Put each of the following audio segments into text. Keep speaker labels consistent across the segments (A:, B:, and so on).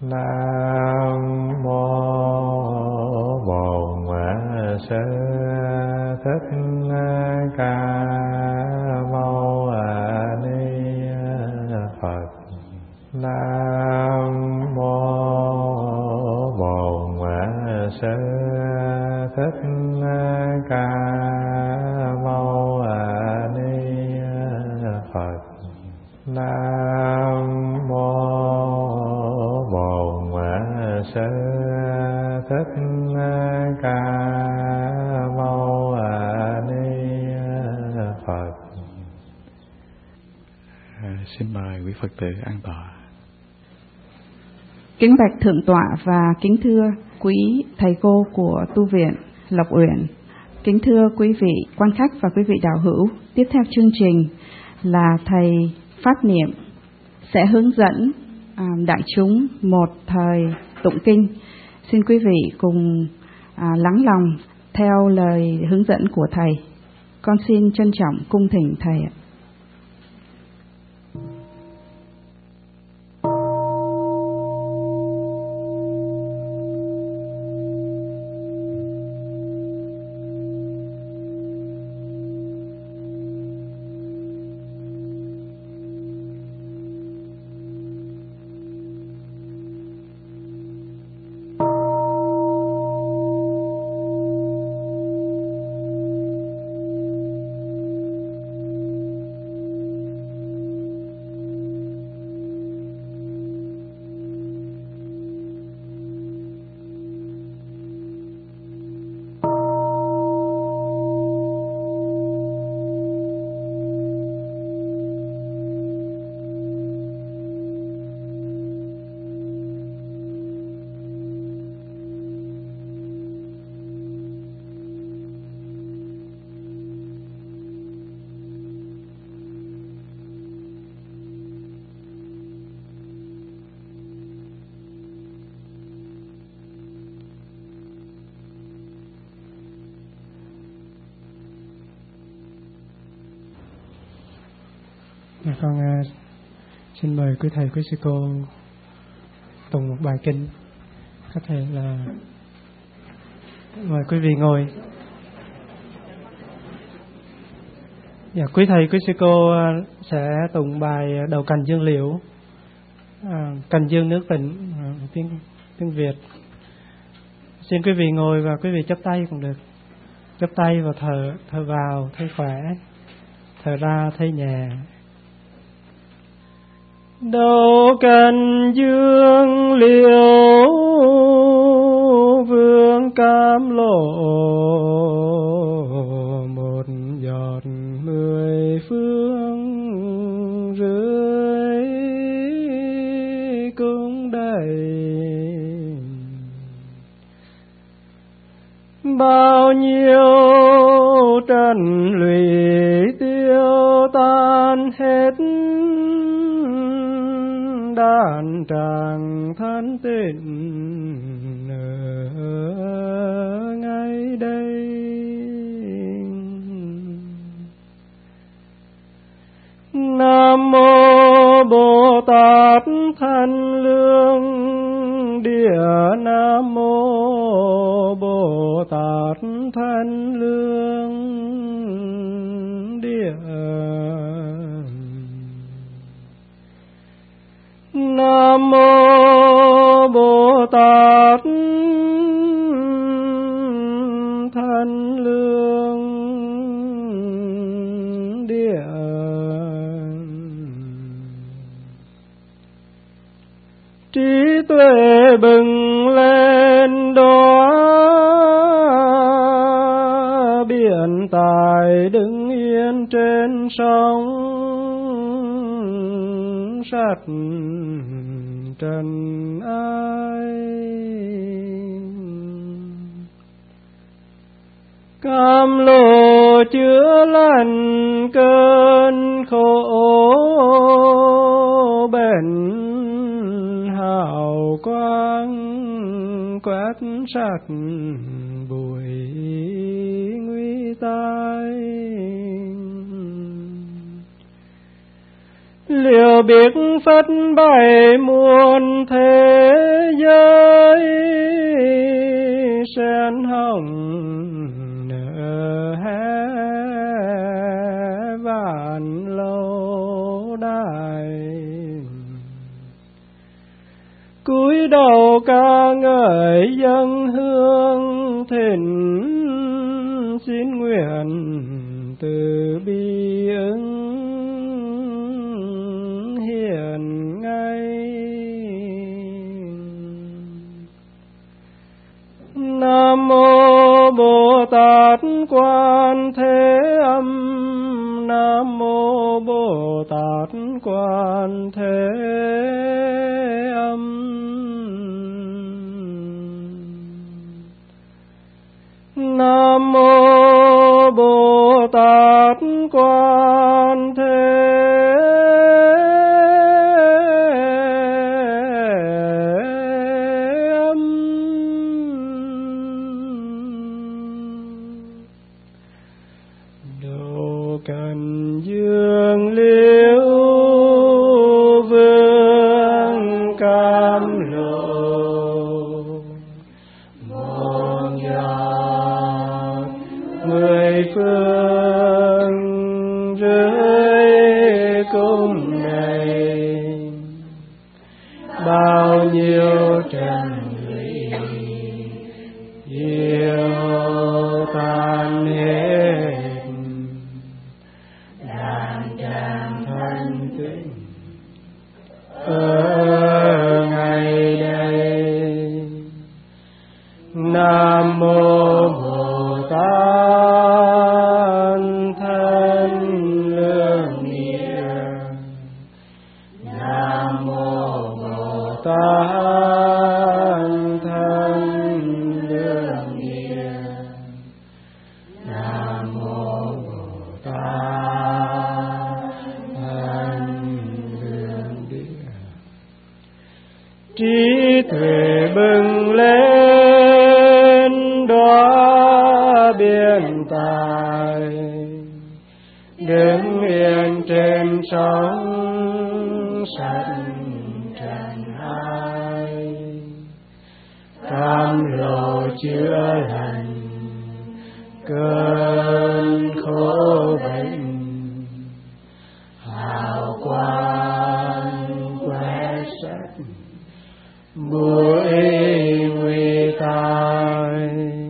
A: Nam mô Bổn Sư Thích Ca Mâu Ni Phật. Nam mô Bổn Sư Thích Ca Mâu Ni Phật. Nam mô Bổn Sư Thích Ca Mâu Ni Phật.
B: Xin mời quý Phật tử an tọa.
C: Kính bạch Thượng tọa và kính thưa quý thầy cô của tu viện Lộc Uyển. Kính thưa quý vị quan khách và quý vị đạo hữu, tiếp theo chương trình là thầy Pháp Niệm sẽ hướng dẫn đại chúng một thời tụng kinh. Xin quý vị cùng lắng lòng theo lời hướng dẫn của thầy. Con xin trân trọng cung thỉnh thầy ạ.
D: Con xin mời quý thầy, quý sư cô tụng một bài kinh. Có thể là mời quý vị ngồi. Dạ, quý thầy, quý sư cô sẽ tụng bài Đầu Cành Dương Liễu, Cành Dương Nước Tịnh, tiếng Việt. Xin quý vị ngồi và quý vị chắp tay cũng được. Chắp tay và thở vào thấy khỏe, thở ra thấy nhẹ. Đầu cành dương liễu vương cam lộ, một giọt 10 phương rưỡi cũng đầy. Bao nhiêu trần lụy tiêu tan hết, đàn tràng thân tịnh ở ngay đây. Nam mô Bồ Tát Thanh Lương Địa. Nam mô Bồ Tát Thanh Lương Địa. Nam mô Bồ Tát Thanh Lương Địa. Trí tuệ bừng lên đóa biển tài, đứng yên trên sông sát trần ai. Cam lộ chữa lành cơn khổ, bền hào quang quét sạch bụi nguy tai. liệu biết phất bày muôn thế giới, sen hồng nở hé vạn lâu đài. Cúi đầu ca ngợi dâng hương thỉnh, xin nguyện từ bi ứng hiện ngay. Nam mô Bồ Tát Quan Thế Âm. Nam mô Bồ Tát Quan Thế Âm. Nam mô Bồ Tát Quan Thế Âm. Độ cần dương liễu vương cam lộ, một giọt mười phương rơi cung này, bao nhiêu trần lụy yêu tan hết, đàn tràng thân tĩnh ở ngày đây. Nam mô Bồ Tát Thân Lương Nghĩa. Nam mô Bồ Tát Thân Lương Nghĩa. Nam mô Bồ Tát Thân Lương Nghĩa. Trí tuệ bừng lên đóa biên tài, đứng yên trên sóng sạch trần ai. Cam lộ chữa lành cơn khổ bệnh, hào quang quét sạch bụi nguy tai.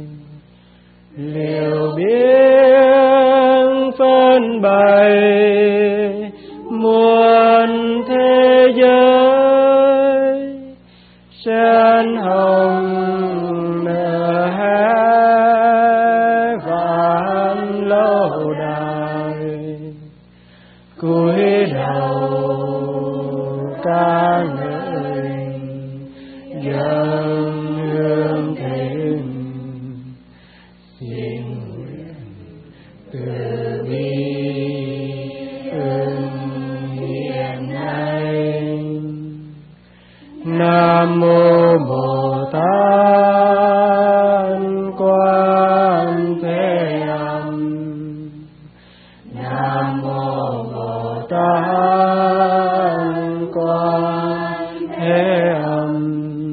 D: Liệu biến phân bày muôn thế giới, sen hồng nở hé vạn lâu đài. Cúi đầu ca ngợi dâng hương thỉnh, xin nguyện từ bi ứng hiện nay. Nam mô Bồ Tát Quan Thế Âm. Nam mô Bồ Tát Quan Thế Âm.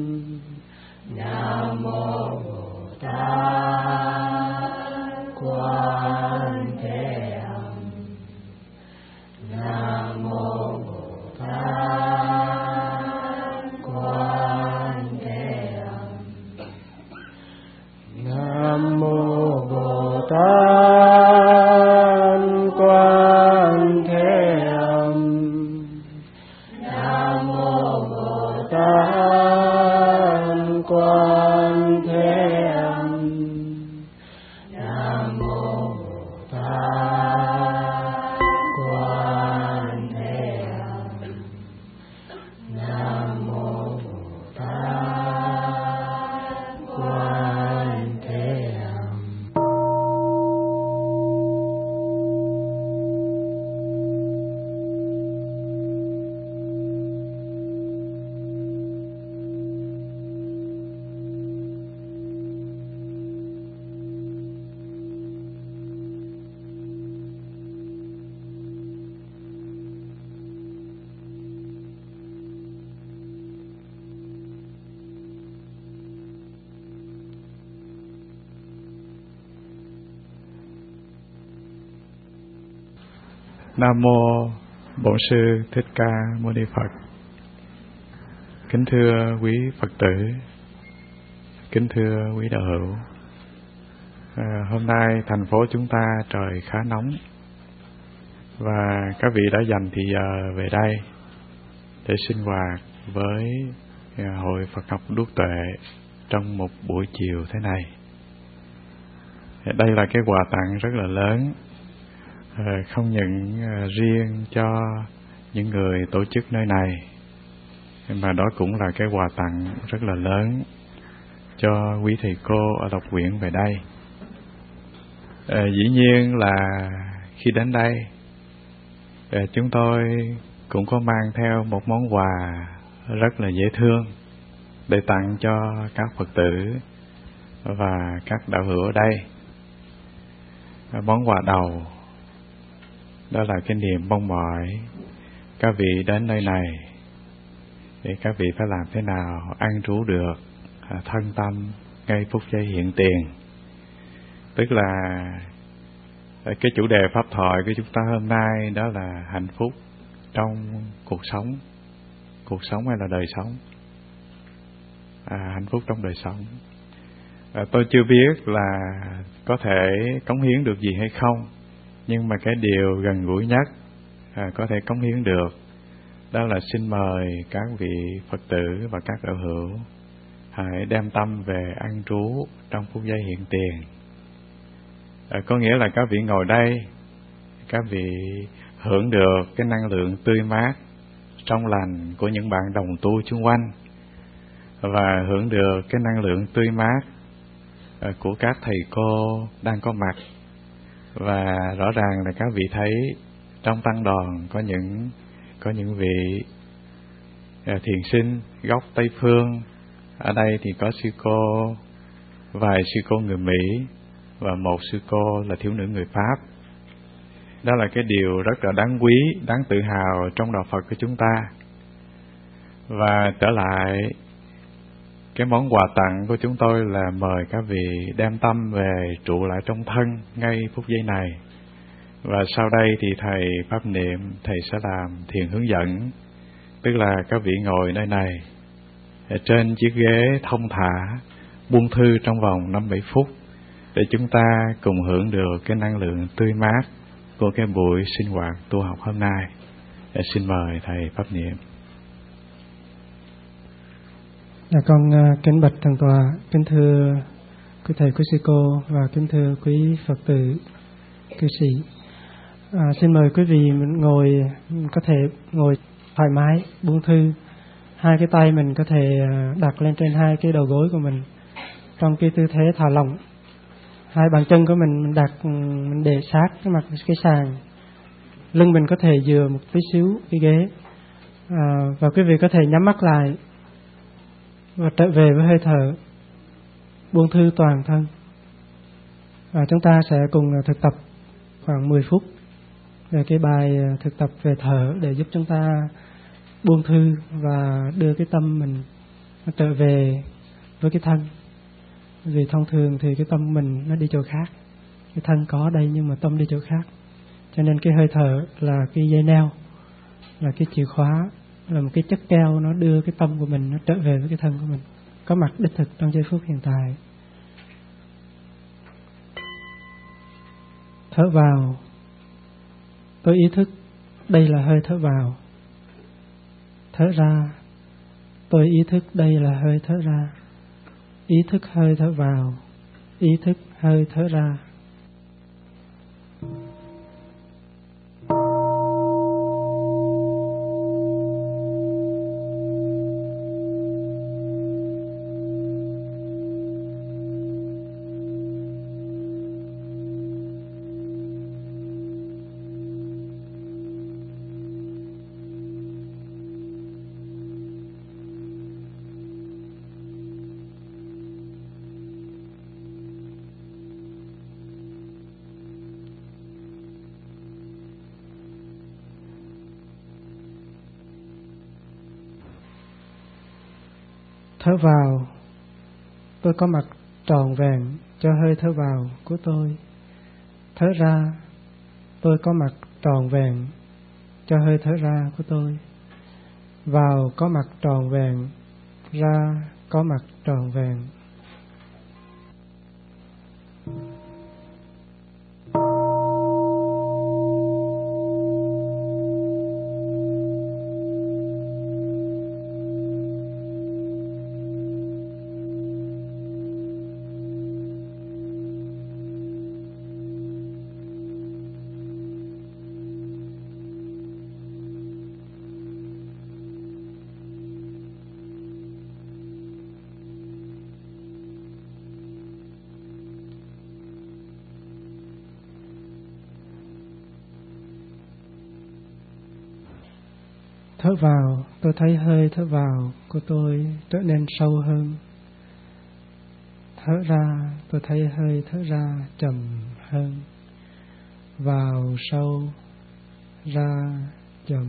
D: Nam mô Bồ Tát Quan Thế Âm. Nam mô Bồ Tát Quan Thế
B: Nam mô Bổn Sư Thích Ca Mâu Ni Phật. Kính thưa quý Phật tử, kính thưa quý đạo hữu. Hôm nay thành phố chúng ta trời khá nóng và các vị đã dành thì giờ về đây để sinh hoạt với Hội Phật học Đúc Tuệ trong một buổi chiều thế này. Đây là cái quà tặng rất là lớn, không những riêng cho những người tổ chức nơi này, mà đó cũng là cái quà tặng rất là lớn cho quý thầy cô ở Lộc Quyện về đây. Dĩ nhiên là khi đến đây, chúng tôi cũng có mang theo một món quà rất là dễ thương để tặng cho các Phật tử và các đạo hữu ở đây. Món quà đầu đó là cái niềm mong mỏi các vị đến nơi này để các vị phải làm thế nào an trú được thân tâm ngay phút giây hiện tiền. Tức là cái chủ đề pháp thoại của chúng ta hôm nay đó là hạnh phúc trong cuộc sống. Cuộc sống hay là đời sống? Hạnh phúc trong đời sống. Tôi chưa biết là có thể cống hiến được gì hay không, nhưng mà cái điều gần gũi nhất có thể cống hiến được đó là xin mời các vị Phật tử và các đạo hữu hãy đem tâm về an trú trong phút giây hiện tiền. Có nghĩa là các vị ngồi đây, các vị hưởng được cái năng lượng tươi mát trong lành của những bạn đồng tu xung quanh, và hưởng được cái năng lượng tươi mát của các thầy cô đang có mặt. Và rõ ràng là các vị thấy trong tăng đoàn có những vị thiền sinh gốc Tây Phương. Ở đây thì có sư cô, vài sư cô người Mỹ và một sư cô là thiếu nữ người Pháp. Đó là cái điều rất là đáng quý, đáng tự hào trong đạo Phật của chúng ta. Và trở lại, cái món quà tặng của chúng tôi là mời các vị đem tâm về trụ lại trong thân ngay phút giây này. Và sau đây thì thầy pháp niệm, thầy sẽ làm thiền hướng dẫn. Tức là các vị ngồi nơi này trên chiếc ghế thông thả, buông thư trong vòng 5-7 phút để chúng ta cùng hưởng được cái năng lượng tươi mát của cái buổi sinh hoạt tu học hôm nay. Xin mời thầy pháp niệm.
D: Con kính bạch thượng tọa, kính thưa quý thầy, quý sư cô và kính thưa quý Phật tử, cư sĩ. Xin mời quý vị mình có thể ngồi thoải mái, buông thư. Hai cái tay mình có thể đặt lên trên hai cái đầu gối của mình trong cái tư thế thả lỏng. Hai bàn chân của mình mình để sát cái mặt cái sàn. Lưng mình có thể dựa một tí xíu cái ghế. Và quý vị có thể nhắm mắt lại và trở về với hơi thở, buông thư toàn thân. Và chúng ta sẽ cùng thực tập khoảng 10 phút về cái bài thực tập về thở để giúp chúng ta buông thư và đưa cái tâm mình trở về với cái thân. Vì thông thường thì cái tâm mình nó đi chỗ khác, cái thân có ở đây nhưng mà tâm đi chỗ khác. Cho nên cái hơi thở là cái dây neo, là cái chìa khóa, là một cái chất keo nó đưa cái tâm của mình nó trở về với cái thân của mình, có mặt đích thực trong giây phút hiện tại. Thở vào, tôi ý thức đây là hơi thở vào. Thở ra, tôi ý thức đây là hơi thở ra. Ý thức hơi thở vào, ý thức hơi thở ra. Thở vào, tôi có mặt tròn vẹn cho hơi thở vào của tôi. Thở ra, tôi có mặt tròn vẹn cho hơi thở ra của tôi. Vào có mặt tròn vẹn, ra có mặt tròn vẹn. Thở vào, tôi thấy hơi thở vào của tôi trở nên sâu hơn. Thở ra, tôi thấy hơi thở ra chậm hơn. Vào sâu, ra chậm.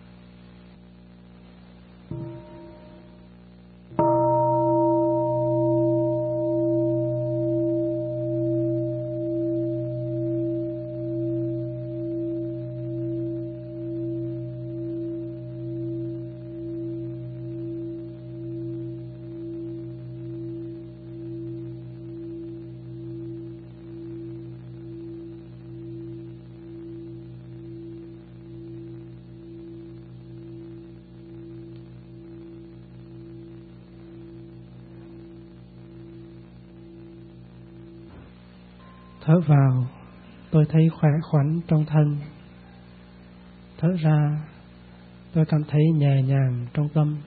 D: Thở vào, tôi thấy khỏe khoắn trong thân. Thở ra, tôi cảm thấy nhẹ nhàng trong tâm.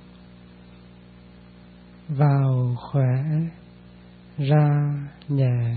D: Vào khỏe, ra nhẹ.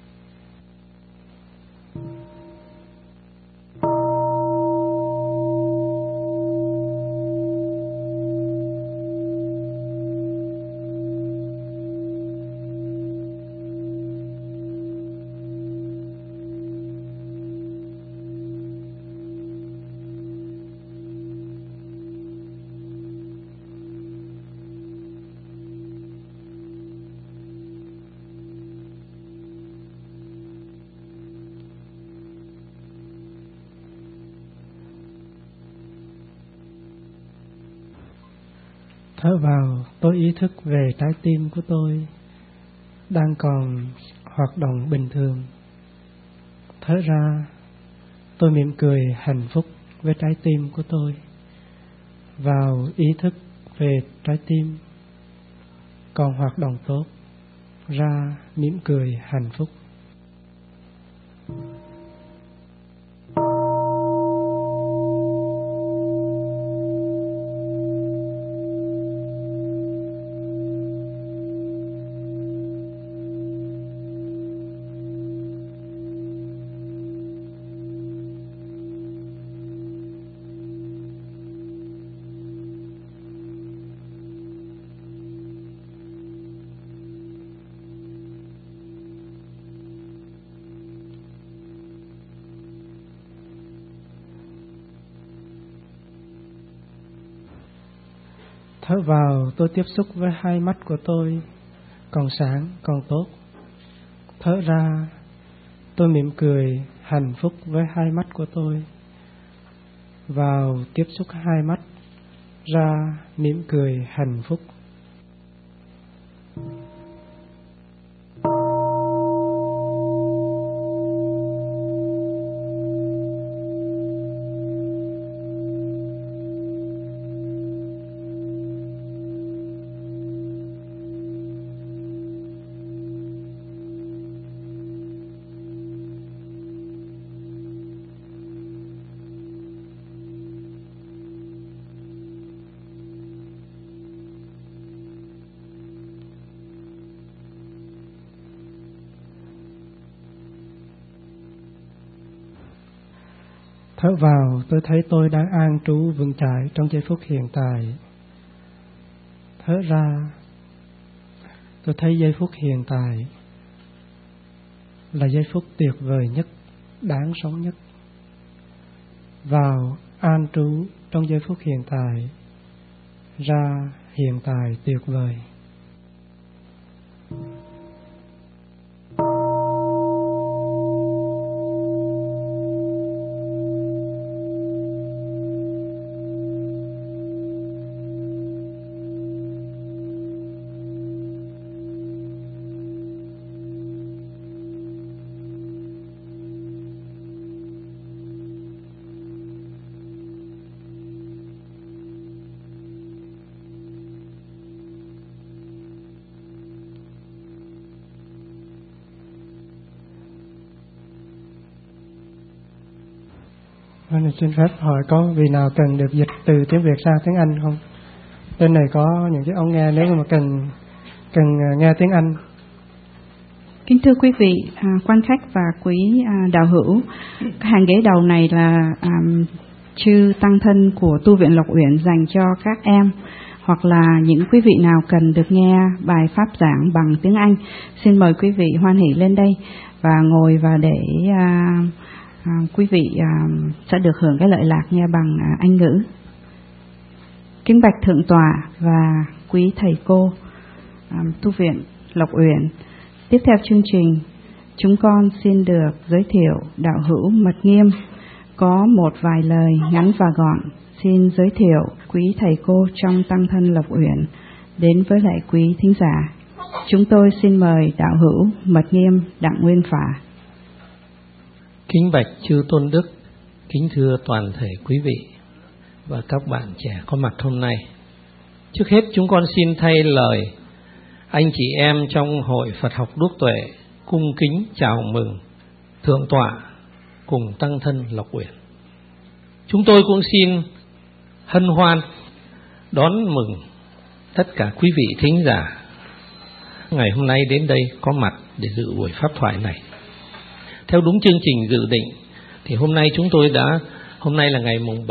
D: Thở vào, tôi ý thức về trái tim của tôi đang còn hoạt động bình thường. Thở ra, tôi mỉm cười hạnh phúc với trái tim của tôi. Vào ý thức về trái tim còn hoạt động tốt. Ra mỉm cười hạnh phúc. Thở vào, tôi tiếp xúc với hai mắt của tôi, còn sáng, còn tốt. Thở ra, tôi mỉm cười, hạnh phúc với hai mắt của tôi. Vào, tiếp xúc hai mắt. Ra, mỉm cười, hạnh phúc. Thở vào, tôi thấy tôi đang an trú vững chãi trong giây phút hiện tại. Thở ra, tôi thấy giây phút hiện tại là giây phút tuyệt vời nhất, đáng sống nhất. Vào, an trú trong giây phút hiện tại. Ra, hiện tại tuyệt vời. Xin phép hỏi có vị nào cần được dịch từ tiếng Việt sang tiếng Anh không? Bên này có những chiếc ống nghe nếu mà cần nghe tiếng Anh.
C: Kính thưa quý vị quan khách và quý đạo hữu, hàng ghế đầu này là chư tăng thân của tu viện Lộc Uyển dành cho các em hoặc là những quý vị nào cần được nghe bài pháp giảng bằng tiếng Anh. Xin mời quý vị hoan hỷ lên đây và ngồi và để quý vị sẽ được hưởng cái lợi lạc nghe bằng Anh ngữ. Kính bạch thượng tọa và quý thầy cô tu viện Lộc Uyển, tiếp theo chương trình chúng con xin được giới thiệu đạo hữu Mật Nghiêm có một vài lời ngắn và gọn. Xin giới thiệu quý thầy cô trong tăng thân Lộc Uyển đến với lại quý thính giả. Chúng tôi xin mời đạo hữu Mật Nghiêm Đặng Nguyên Phả.
E: Kính bạch chư tôn đức, kính thưa toàn thể quý vị và các bạn trẻ có mặt hôm nay. Trước hết chúng con xin thay lời anh chị em trong hội Phật học Đúc Tuệ cung kính chào mừng thượng tọa cùng tăng thân Lộc Uyển. Chúng tôi cũng xin hân hoan đón mừng tất cả quý vị thính giả ngày hôm nay đến đây có mặt để dự buổi pháp thoại này. Theo đúng chương trình dự định thì hôm nay là ngày mùng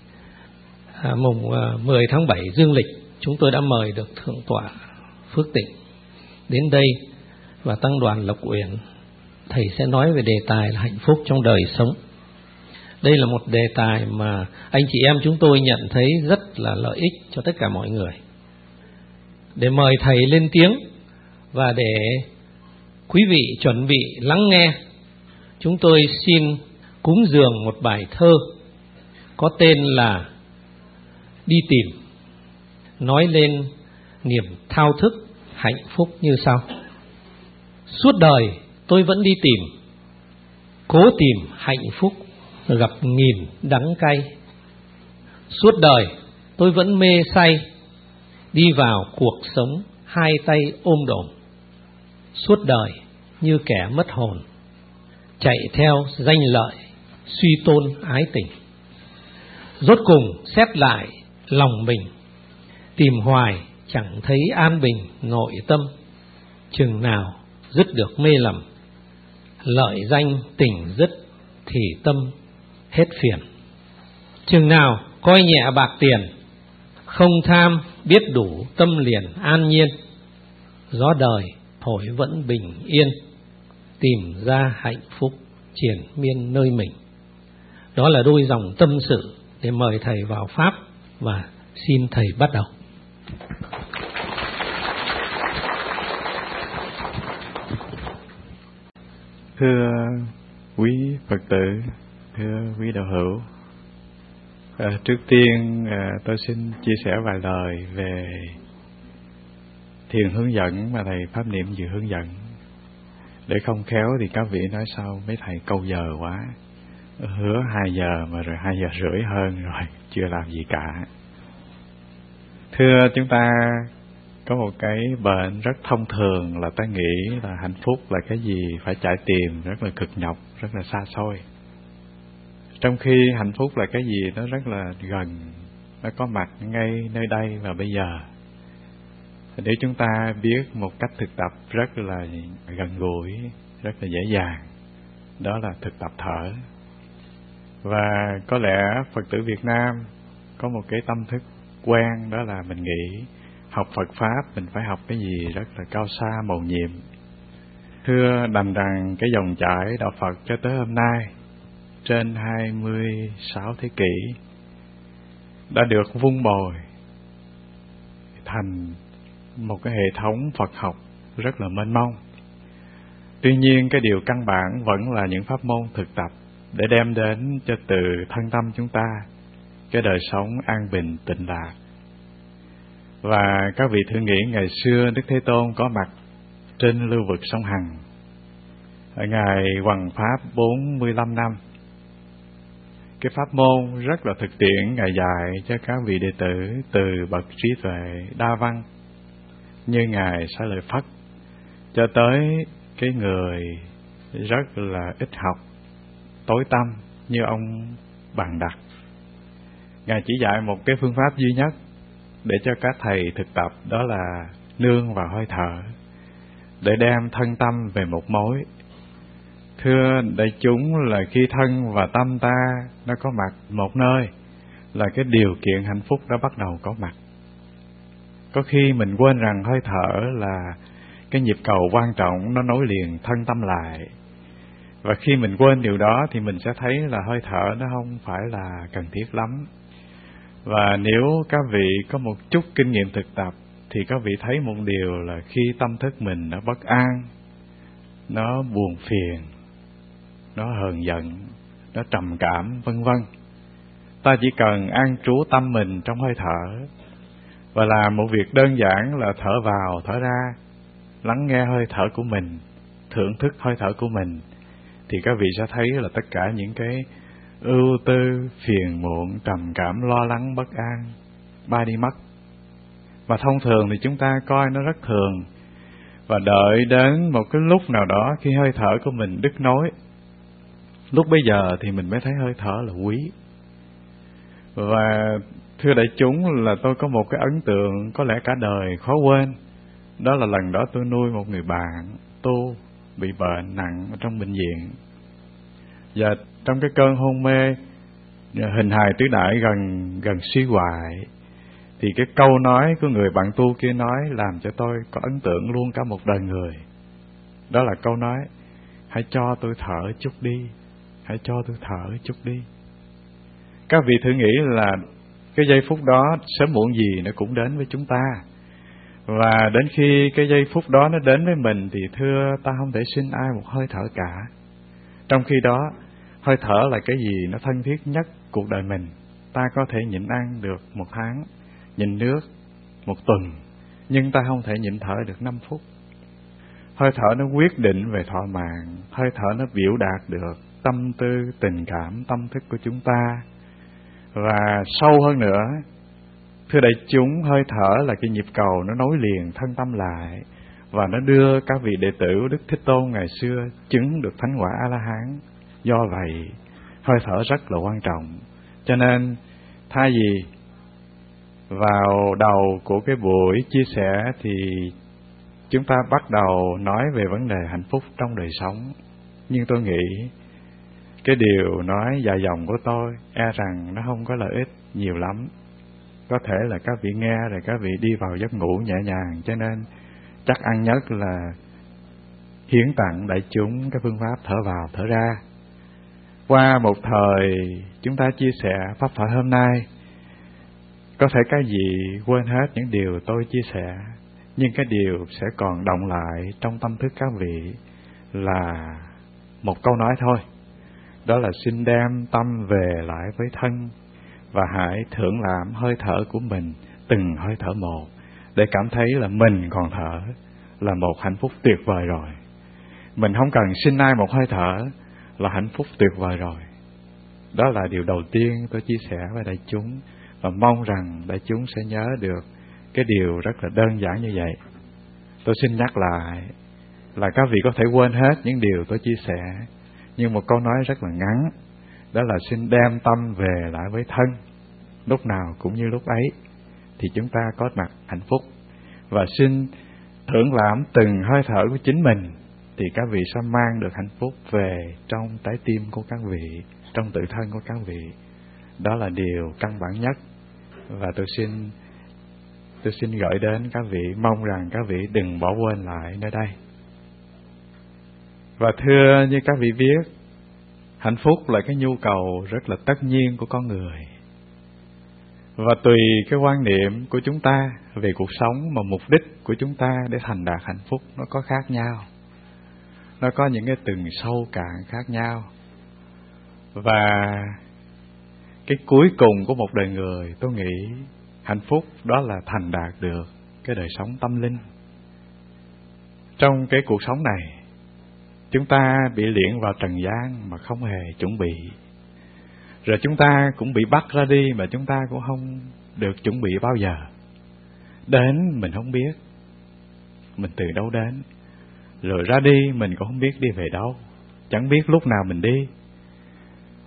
E: 10 tháng 7 dương lịch, chúng tôi đã mời được thượng tọa Phước Tịnh đến đây và tăng đoàn Lộc Uyển. Thầy sẽ nói về đề tài là hạnh phúc trong đời sống. Đây là một đề tài mà anh chị em chúng tôi nhận thấy rất là lợi ích cho tất cả mọi người. Để mời thầy lên tiếng và để quý vị chuẩn bị lắng nghe, chúng tôi xin cúng dường một bài thơ có tên là Đi Tìm, nói lên niềm thao thức hạnh phúc như sau. Suốt đời tôi vẫn đi tìm, cố tìm hạnh phúc gặp nghìn đắng cay. Suốt đời tôi vẫn mê say, đi vào cuộc sống hai tay ôm đồm. Suốt đời như kẻ mất hồn, chạy theo danh lợi, suy tôn ái tình. Rốt cùng xét lại lòng mình, tìm hoài chẳng thấy an bình nội tâm. Chừng nào dứt được mê lầm, lợi danh tình dứt thì tâm hết phiền. Chừng nào coi nhẹ bạc tiền, không tham biết đủ tâm liền an nhiên. Gió đời thổi vẫn bình yên, tìm ra hạnh phúc triển miên nơi mình. Đó là đôi dòng tâm sự để mời thầy vào pháp và xin thầy bắt đầu.
B: Thưa quý Phật tử, thưa quý đạo hữu, trước tiên tôi xin chia sẻ vài lời về thiền hướng dẫn mà thầy Pháp Niệm vừa hướng dẫn. Để không khéo thì các vị nói sao mấy thầy câu giờ quá, hứa 2 giờ mà rồi 2 giờ rưỡi hơn rồi chưa làm gì cả. Thưa, chúng ta có một cái bệnh rất thông thường là ta nghĩ là hạnh phúc là cái gì phải chạy tìm, rất là cực nhọc, rất là xa xôi. Trong khi hạnh phúc là cái gì nó rất là gần, nó có mặt ngay nơi đây và bây giờ. Để chúng ta biết một cách thực tập rất là gần gũi, rất là dễ dàng, đó là thực tập thở. Và có lẽ Phật tử Việt Nam có một cái tâm thức quen, đó là mình nghĩ học Phật Pháp mình phải học cái gì rất là cao xa mầu nhiệm. Thưa, đành rằng cái dòng chảy đạo Phật cho tới hôm nay, trên 26 thế kỷ, đã được vun bồi thành một cái hệ thống Phật học rất là mênh mông. Tuy nhiên, cái điều căn bản vẫn là những pháp môn thực tập để đem đến cho từ thân tâm chúng ta cái đời sống an bình tịnh lạc. Và các vị thử nghĩ ngày xưa Đức Thế Tôn có mặt trên lưu vực sông Hằng, Ngài hoằng pháp 45 năm. Cái pháp môn rất là thực tiễn Ngài dạy cho các vị đệ tử từ bậc trí tuệ đa văn như Ngài Xá Lợi Phất cho tới cái người rất là ít học, tối tăm như ông bàn đặt. Ngài chỉ dạy một cái phương pháp duy nhất để cho các thầy thực tập, đó là nương vào hơi thở để đem thân tâm về một mối. Thưa đại chúng, là khi thân và tâm ta nó có mặt một nơi là cái điều kiện hạnh phúc đã bắt đầu có mặt. Có khi mình quên rằng hơi thở là cái nhịp cầu quan trọng, nó nối liền thân tâm lại. Và khi mình quên điều đó thì mình sẽ thấy là hơi thở nó không phải là cần thiết lắm. Và nếu các vị có một chút kinh nghiệm thực tập thì các vị thấy một điều là khi tâm thức mình nó bất an, nó buồn phiền, nó hờn giận, nó trầm cảm, vân vân, ta chỉ cần an trú tâm mình trong hơi thở và làm một việc đơn giản là thở vào, thở ra, lắng nghe hơi thở của mình, thưởng thức hơi thở của mình, thì các vị sẽ thấy là tất cả những cái ưu tư, phiền muộn, trầm cảm, lo lắng, bất an bay đi mất. Và thông thường thì chúng ta coi nó rất thường, và đợi đến một cái lúc nào đó khi hơi thở của mình đứt nối, lúc bấy giờ thì mình mới thấy hơi thở là quý. Và thưa đại chúng, là tôi có một cái ấn tượng có lẽ cả đời khó quên. Đó là lần đó tôi nuôi một người bạn tu bị bệnh nặng ở trong bệnh viện. Và trong cái cơn hôn mê, hình hài tứ đại gần suy hoại, thì cái câu nói của người bạn tu kia nói làm cho tôi có ấn tượng luôn cả một đời người. Đó là câu nói: hãy cho tôi thở chút đi, hãy cho tôi thở chút đi. Các vị thử nghĩ là cái giây phút đó sớm muộn gì nó cũng đến với chúng ta. Và đến khi cái giây phút đó nó đến với mình thì thưa, ta không thể xin ai một hơi thở cả. Trong khi đó, hơi thở là cái gì nó thân thiết nhất cuộc đời mình. Ta có thể nhịn ăn được 1 tháng, nhịn nước 1 tuần, nhưng ta không thể nhịn thở được 5 phút. Hơi thở nó quyết định về thọ mạng, hơi thở nó biểu đạt được tâm tư, tình cảm, tâm thức của chúng ta. Và sâu hơn nữa, thưa đại chúng, hơi thở là cái nhịp cầu nó nối liền thân tâm lại, và nó đưa các vị đệ tử Đức Thích Tôn ngày xưa chứng được thánh quả A-la-hán. Do vậy, hơi thở rất là quan trọng. Cho nên, thay vì vào đầu của cái buổi chia sẻ thì chúng ta bắt đầu nói về vấn đề hạnh phúc trong đời sống, nhưng tôi nghĩ cái điều nói dài dòng của tôi e rằng nó không có lợi ích nhiều lắm. Có thể là các vị nghe rồi các vị đi vào giấc ngủ nhẹ nhàng, cho nên chắc ăn nhất là hiến tặng đại chúng cái phương pháp thở vào thở ra. Qua một thời chúng ta chia sẻ pháp thoại hôm nay, có thể cái gì quên hết những điều tôi chia sẻ, nhưng cái điều sẽ còn động lại trong tâm thức các vị là một câu nói thôi. Đó là xin đem tâm về lại với thân, và hãy thưởng lãm hơi thở của mình từng hơi thở một, để cảm thấy là mình còn thở là một hạnh phúc tuyệt vời rồi. Mình không cần xin ai một hơi thở là hạnh phúc tuyệt vời rồi. Đó là điều đầu tiên tôi chia sẻ với đại chúng, và mong rằng đại chúng sẽ nhớ được cái điều rất là đơn giản như vậy. Tôi xin nhắc lại là các vị có thể quên hết những điều tôi chia sẻ, nhưng một câu nói rất là ngắn, đó là xin đem tâm về lại với thân, lúc nào cũng như lúc ấy thì chúng ta có mặt hạnh phúc. Và xin thưởng lãm từng hơi thở của chính mình, thì các vị sẽ mang được hạnh phúc về trong trái tim của các vị, trong tự thân của các vị. Đó là điều căn bản nhất, và tôi xin gửi đến các vị, mong rằng các vị đừng bỏ quên lại nơi đây. Và thưa như các vị biết, hạnh phúc là cái nhu cầu rất là tất nhiên của con người. Và tùy cái quan niệm của chúng ta về cuộc sống mà mục đích của chúng ta để thành đạt hạnh phúc nó có khác nhau. Nó có những cái tầng sâu cạn khác nhau. Và cái cuối cùng của một đời người, tôi nghĩ hạnh phúc đó là thành đạt được cái đời sống tâm linh. Trong cái cuộc sống này, chúng ta bị liễn vào trần gian mà không hề chuẩn bị. Rồi chúng ta cũng bị bắt ra đi mà chúng ta cũng không được chuẩn bị bao giờ. Đến mình không biết mình từ đâu đến, rồi ra đi mình cũng không biết đi về đâu, chẳng biết lúc nào mình đi.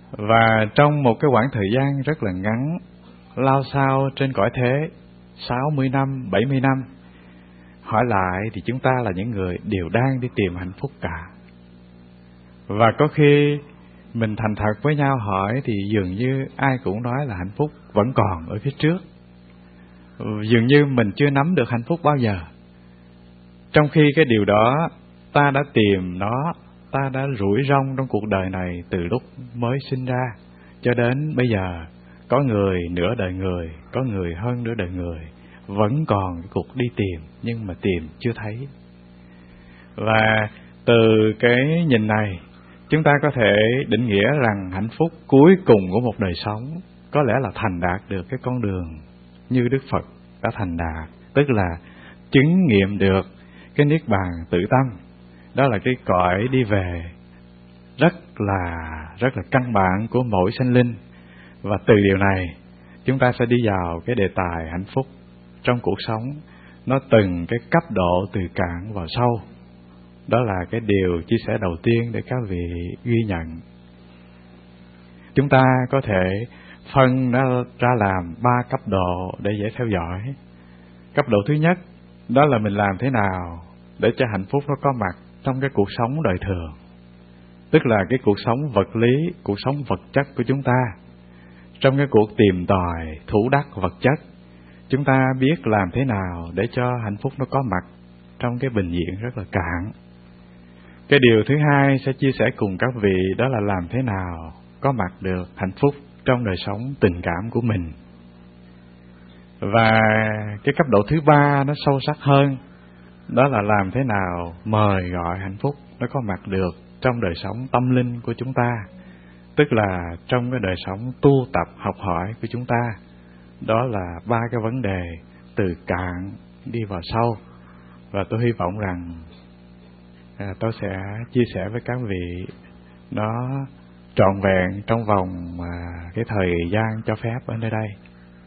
B: Và trong một cái khoảng thời gian rất là ngắn, lao sao trên cõi thế 60 năm, 70 năm, hỏi lại thì chúng ta là những người đều đang đi tìm hạnh phúc cả. Và có khi mình thành thật với nhau hỏi thì dường như ai cũng nói là hạnh phúc vẫn còn ở phía trước. Dường như mình chưa nắm được hạnh phúc bao giờ. Trong khi cái điều đó ta đã tìm nó, ta đã rủi rong trong cuộc đời này từ lúc mới sinh ra cho đến bây giờ. Có người nửa đời người, có người hơn nửa đời người, vẫn còn cái cuộc đi tìm nhưng mà tìm chưa thấy. Và từ cái nhìn này, chúng ta có thể định nghĩa rằng hạnh phúc cuối cùng của một đời sống có lẽ là thành đạt được cái con đường như Đức Phật đã thành đạt, tức là chứng nghiệm được cái niết bàn tự tâm. Đó là cái cõi đi về rất là căn bản của mỗi sinh linh. Và từ điều này chúng ta sẽ đi vào cái đề tài hạnh phúc trong cuộc sống, nó từng cái cấp độ từ cạn vào sâu. Đó là cái điều chia sẻ đầu tiên để các vị ghi nhận. Chúng ta có thể phân nó ra làm 3 cấp độ để dễ theo dõi. Cấp độ thứ nhất, đó là mình làm thế nào để cho hạnh phúc nó có mặt trong cái cuộc sống đời thường. Tức là cái cuộc sống vật lý, cuộc sống vật chất của chúng ta. Trong cái cuộc tìm tòi thủ đắc vật chất, chúng ta biết làm thế nào để cho hạnh phúc nó có mặt trong cái bình diện rất là cạn. Cái điều thứ hai sẽ chia sẻ cùng các vị, đó là làm thế nào có mặt được hạnh phúc trong đời sống tình cảm của mình. Và cái cấp độ thứ ba nó sâu sắc hơn, đó là làm thế nào mời gọi hạnh phúc nó có mặt được trong đời sống tâm linh của chúng ta, tức là trong cái đời sống tu tập học hỏi của chúng ta. Đó là 3 cái vấn đề từ cạn đi vào sâu. Và tôi hy vọng rằng tôi sẽ chia sẻ với các vị nó trọn vẹn trong vòng cái thời gian cho phép ở nơi đây.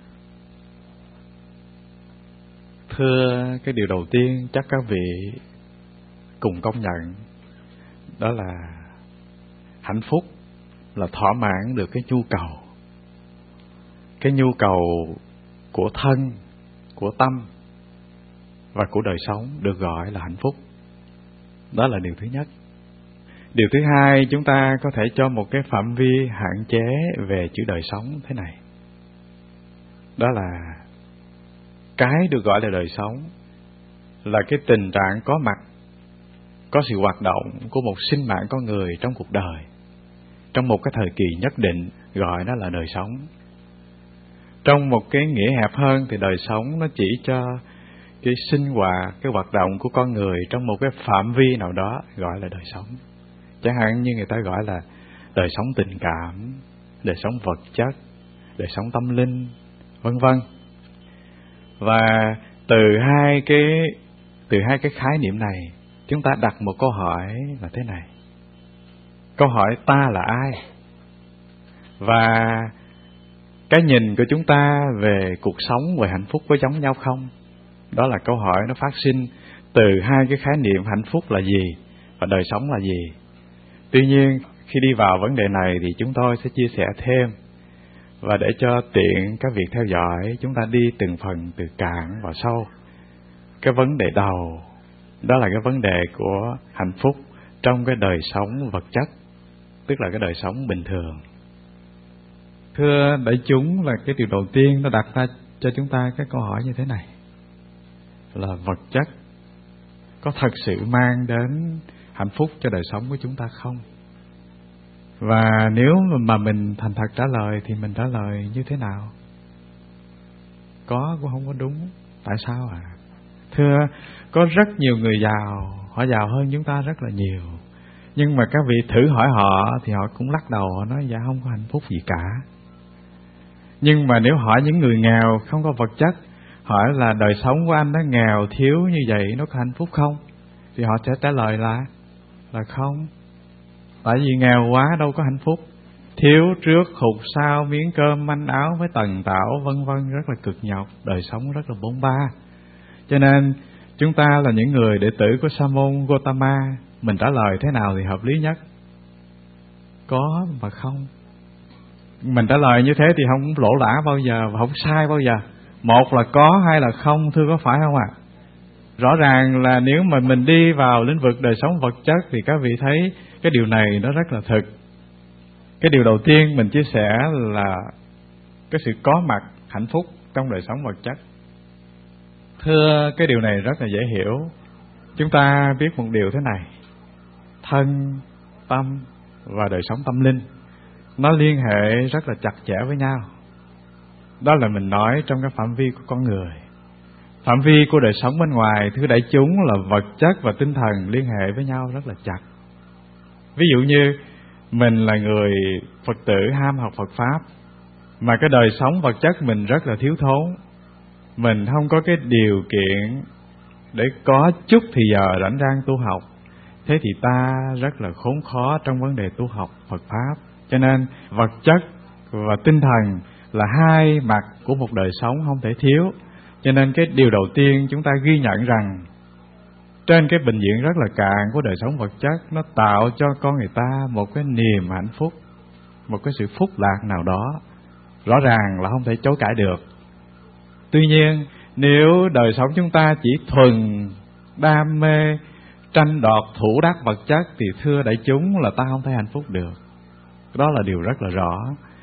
B: Thưa, cái điều đầu tiên chắc các vị cùng công nhận, đó là hạnh phúc là thỏa mãn được cái nhu cầu. Cái nhu cầu của thân, của tâm và của đời sống được gọi là hạnh phúc. Đó là điều thứ nhất. Điều thứ hai, chúng ta có thể cho một cái phạm vi hạn chế về chữ đời sống thế này. Đó là cái được gọi là đời sống là cái tình trạng có mặt, có sự hoạt động của một sinh mạng con người trong cuộc đời, trong một cái thời kỳ nhất định, gọi nó là đời sống. Trong một cái nghĩa hẹp hơn thì đời sống nó chỉ cho cái sinh hoạt, cái hoạt động của con người trong một cái phạm vi nào đó, gọi là đời sống. Chẳng hạn như người ta gọi là đời sống tình cảm, đời sống vật chất, đời sống tâm linh, vân vân. Và từ hai cái khái niệm này, chúng ta đặt một câu hỏi là thế này. Câu hỏi ta là ai? Và cái nhìn của chúng ta về cuộc sống, về hạnh phúc có giống nhau không? Đó là câu hỏi nó phát sinh từ hai cái khái niệm hạnh phúc là gì và đời sống là gì. Tuy nhiên, khi đi vào vấn đề này thì chúng tôi sẽ chia sẻ thêm. Và để cho tiện các việc theo dõi, chúng ta đi từng phần từ cạn vào sâu. Cái vấn đề đầu, đó là cái vấn đề của hạnh phúc trong cái đời sống vật chất, tức là cái đời sống bình thường. Thưa đại chúng, là cái điều đầu tiên nó đặt ra cho chúng ta cái câu hỏi như thế này, là vật chất có thật sự mang đến hạnh phúc cho đời sống của chúng ta không? Và nếu mà mình thành thật trả lời thì mình trả lời như thế nào? Có cũng không có đúng. Tại sao ạ? Thưa, có rất nhiều người giàu, họ giàu hơn chúng ta rất là nhiều. Nhưng mà các vị thử hỏi họ thì họ cũng lắc đầu, họ nói dạ không có hạnh phúc gì cả. Nhưng mà nếu hỏi những người nghèo không có vật chất, hỏi là đời sống của anh nó nghèo thiếu như vậy, nó có hạnh phúc không? Thì họ sẽ trả lời là không. Tại vì nghèo quá đâu có hạnh phúc. Thiếu trước hụt sau, miếng cơm manh áo với tần tảo vân vân, rất là cực nhọc, đời sống rất là bôn ba. Cho nên chúng ta là những người đệ tử của Sa môn Gotama, mình trả lời thế nào thì hợp lý nhất? Có và không. Mình trả lời như thế thì không lỗ lã bao giờ và không sai bao giờ. Một là có, hai là không, thưa có phải không ạ? Rõ ràng là nếu mà mình đi vào lĩnh vực đời sống vật chất thì các vị thấy cái điều này nó rất là thực. Cái điều đầu tiên mình chia sẻ là cái sự có mặt hạnh phúc trong đời sống vật chất. Thưa, cái điều này rất là dễ hiểu. Chúng ta biết một điều thế này: thân, tâm và đời sống tâm linh nó liên hệ rất là chặt chẽ với nhau. Đó là mình nói trong cái phạm vi của con người. Phạm vi của đời sống bên ngoài, thưa đại chúng, là vật chất và tinh thần liên hệ với nhau rất là chặt. Ví dụ như mình là người Phật tử ham học Phật Pháp, mà cái đời sống vật chất mình rất là thiếu thốn, mình không có cái điều kiện để có chút thì giờ rảnh rang tu học, thế thì ta rất là khốn khó trong vấn đề tu học Phật Pháp. Cho nên vật chất và tinh thần là hai mặt của một đời sống không thể thiếu. Cho nên cái điều đầu tiên chúng ta ghi nhận rằng trên cái bình diện rất là cạn của đời sống vật chất, nó tạo cho con người ta một cái niềm hạnh phúc, một cái sự phúc lạc nào đó, rõ ràng là không thể chối cãi được. Tuy nhiên, nếu đời sống chúng ta chỉ thuần đam mê, tranh đoạt, thủ đắc vật chất thì thưa đại chúng là ta không thể hạnh phúc được. Đó là điều rất là rõ.